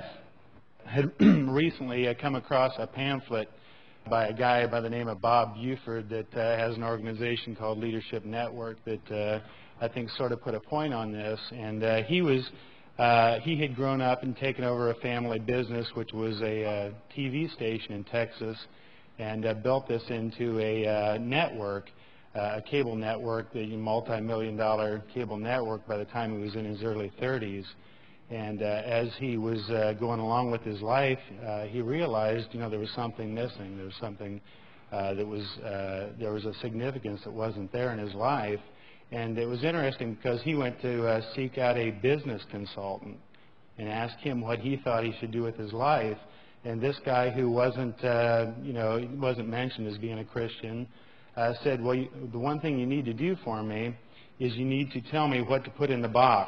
I had recently uh, come across a pamphlet by a guy by the name of Bob Buford that uh, has an organization called Leadership Network that uh, I think sort of put a point on this. And uh, he was uh, he had grown up and taken over a family business, which was a uh, T V station in Texas, and uh, built this into a uh, network. Uh, a cable network, the multi-million dollar cable network, by the time he was in his early thirties. And uh, as he was uh, going along with his life, uh, he realized, you know, there was something missing. There was something uh, that was, uh, there was a significance that wasn't there in his life. And it was interesting because he went to uh, seek out a business consultant and asked him what he thought he should do with his life. And this guy, who wasn't, uh, you know, wasn't mentioned as being a Christian, Uh, said, well, you, the one thing you need to do for me is you need to tell me what to put in the box.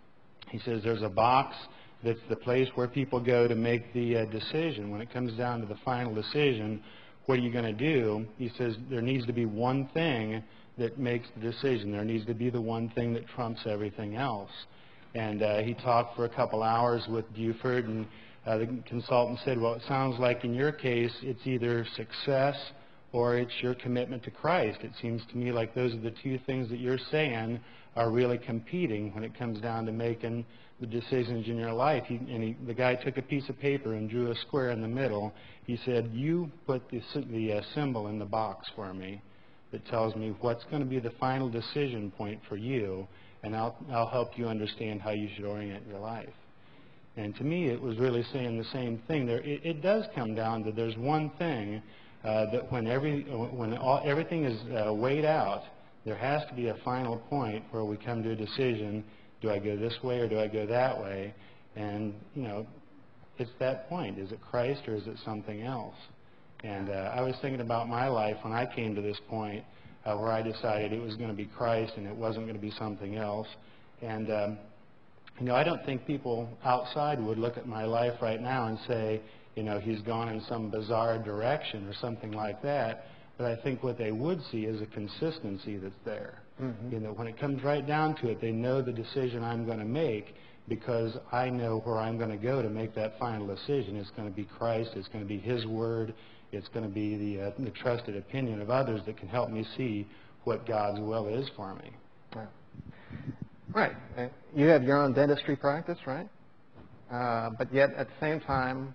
He says there's a box that's the place where people go to make the uh, decision. When it comes down to the final decision, what are you going to do? He says there needs to be one thing that makes the decision. There needs to be the one thing that trumps everything else. And uh, he talked for a couple hours with Buford, and uh, the consultant said, well, it sounds like in your case it's either success or it's your commitment to Christ. It seems to me like those are the two things that you're saying are really competing when it comes down to making the decisions in your life. He, and he, the guy took a piece of paper and drew a square in the middle. He said, you put the, the uh, symbol in the box for me that tells me what's going to be the final decision point for you, and I'll, I'll help you understand how you should orient your life. And to me, it was really saying the same thing. There, it, it does come down to there's one thing Uh, that when every when all, everything is uh, weighed out, there has to be a final point where we come to a decision: do I go this way or do I go that way? And you know, it's that point: is it Christ or is it something else? And uh, I was thinking about my life when I came to this point uh, where I decided it was going to be Christ and it wasn't going to be something else. And um, you know, I don't think people outside would look at my life right now and say, you know, he's gone in some bizarre direction or something like that. But I think what they would see is a consistency that's there. Mm-hmm. You know, when it comes right down to it, they know the decision I'm going to make because I know where I'm going to go to make that final decision. It's going to be Christ. It's going to be His Word. It's going to be the, uh, the trusted opinion of others that can help me see what God's will is for me. Right. Right. And you have your own dentistry practice, right? Uh, but yet at the same time,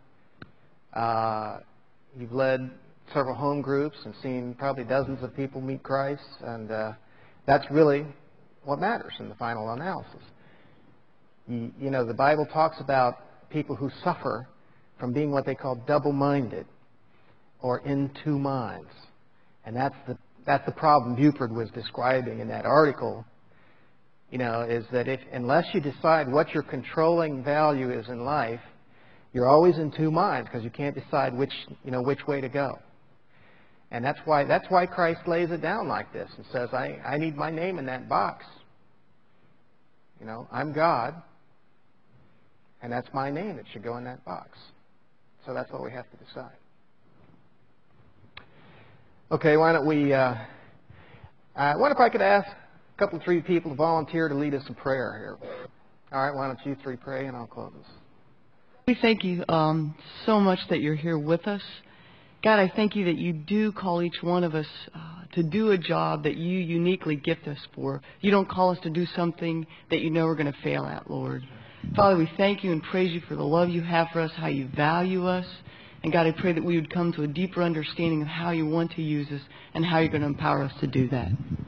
Uh, you've led several home groups and seen probably dozens of people meet Christ, and uh, that's really what matters in the final analysis. You, you know, the Bible talks about people who suffer from being what they call double-minded or in two minds, and that's the that's the problem Buford was describing in that article. You know, is that if unless you decide what your controlling value is in life, you're always in two minds because you can't decide which, you know, which way to go. And that's why that's why Christ lays it down like this and says, I, I need my name in that box. You know, I'm God, and that's my name that should go in that box. So that's what we have to decide. Okay, why don't we, uh, uh, what if I could ask a couple, three people to volunteer to lead us in prayer here? All right, why don't you three pray and I'll close this. We thank you um, so much that you're here with us. God, I thank you that you do call each one of us uh, to do a job that you uniquely gift us for. You don't call us to do something that you know we're going to fail at, Lord. Father, we thank you and praise you for the love you have for us, how you value us. And God, I pray that we would come to a deeper understanding of how you want to use us and how you're going to empower us to do that.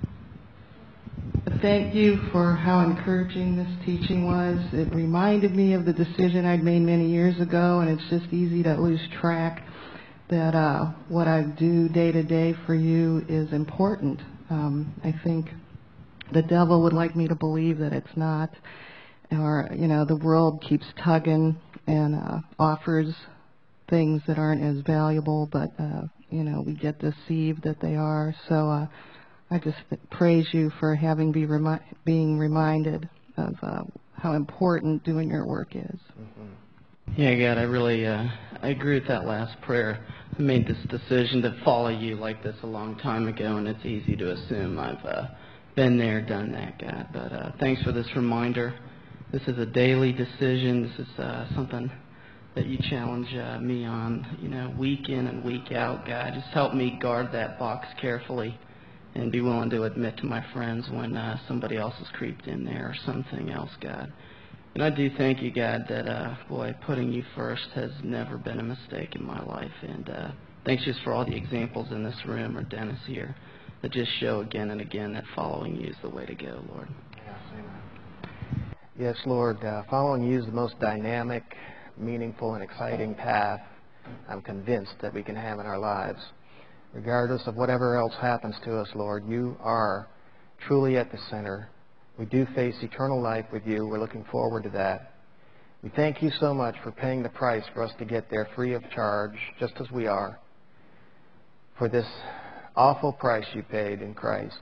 Thank you for how encouraging this teaching was. It reminded me of the decision I'd made many years ago, and it's just easy to lose track that uh, what I do day to day for you is important. Um, I think the devil would like me to believe that it's not, or, you know, the world keeps tugging and uh, offers things that aren't as valuable, but, uh, you know, we get deceived that they are. So uh, I just praise you for having be remi- being reminded of uh, how important doing your work is. Mm-hmm. Yeah, God, I really uh, I agree with that last prayer. I made this decision to follow you like this a long time ago, and it's easy to assume I've uh, been there, done that, God. But uh, thanks for this reminder. This is a daily decision. This is uh, something that you challenge uh, me on, you know, week in and week out, God. Just help me guard that box carefully and be willing to admit to my friends when uh, somebody else has creeped in there or something else, God. And I do thank you, God, that, uh, boy, putting you first has never been a mistake in my life. And uh, thanks just for all the examples in this room or Dennis here that just show again and again that following you is the way to go, Lord. Yes, amen. Yes, Lord, uh, following you is the most dynamic, meaningful, and exciting path I'm convinced that we can have in our lives. Regardless of whatever else happens to us, Lord, you are truly at the center. We do face eternal life with you. We're looking forward to that. We thank you so much for paying the price for us to get there free of charge, just as we are, for this awful price you paid in Christ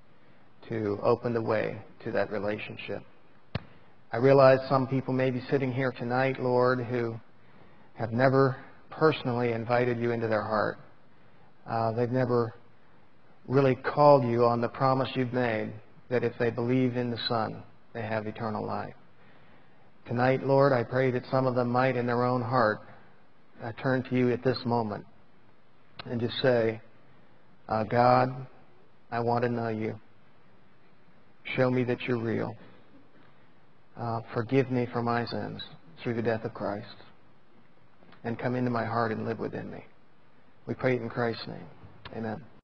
to open the way to that relationship. I realize some people may be sitting here tonight, Lord, who have never personally invited you into their heart. Uh, they've never really called you on the promise you've made that if they believe in the Son, they have eternal life. Tonight, Lord, I pray that some of them might in their own heart uh, turn to you at this moment and just say, uh, God, I want to know you. Show me that you're real. Uh, forgive me for my sins through the death of Christ. And come into my heart and live within me. We pray it in Christ's name. Amen.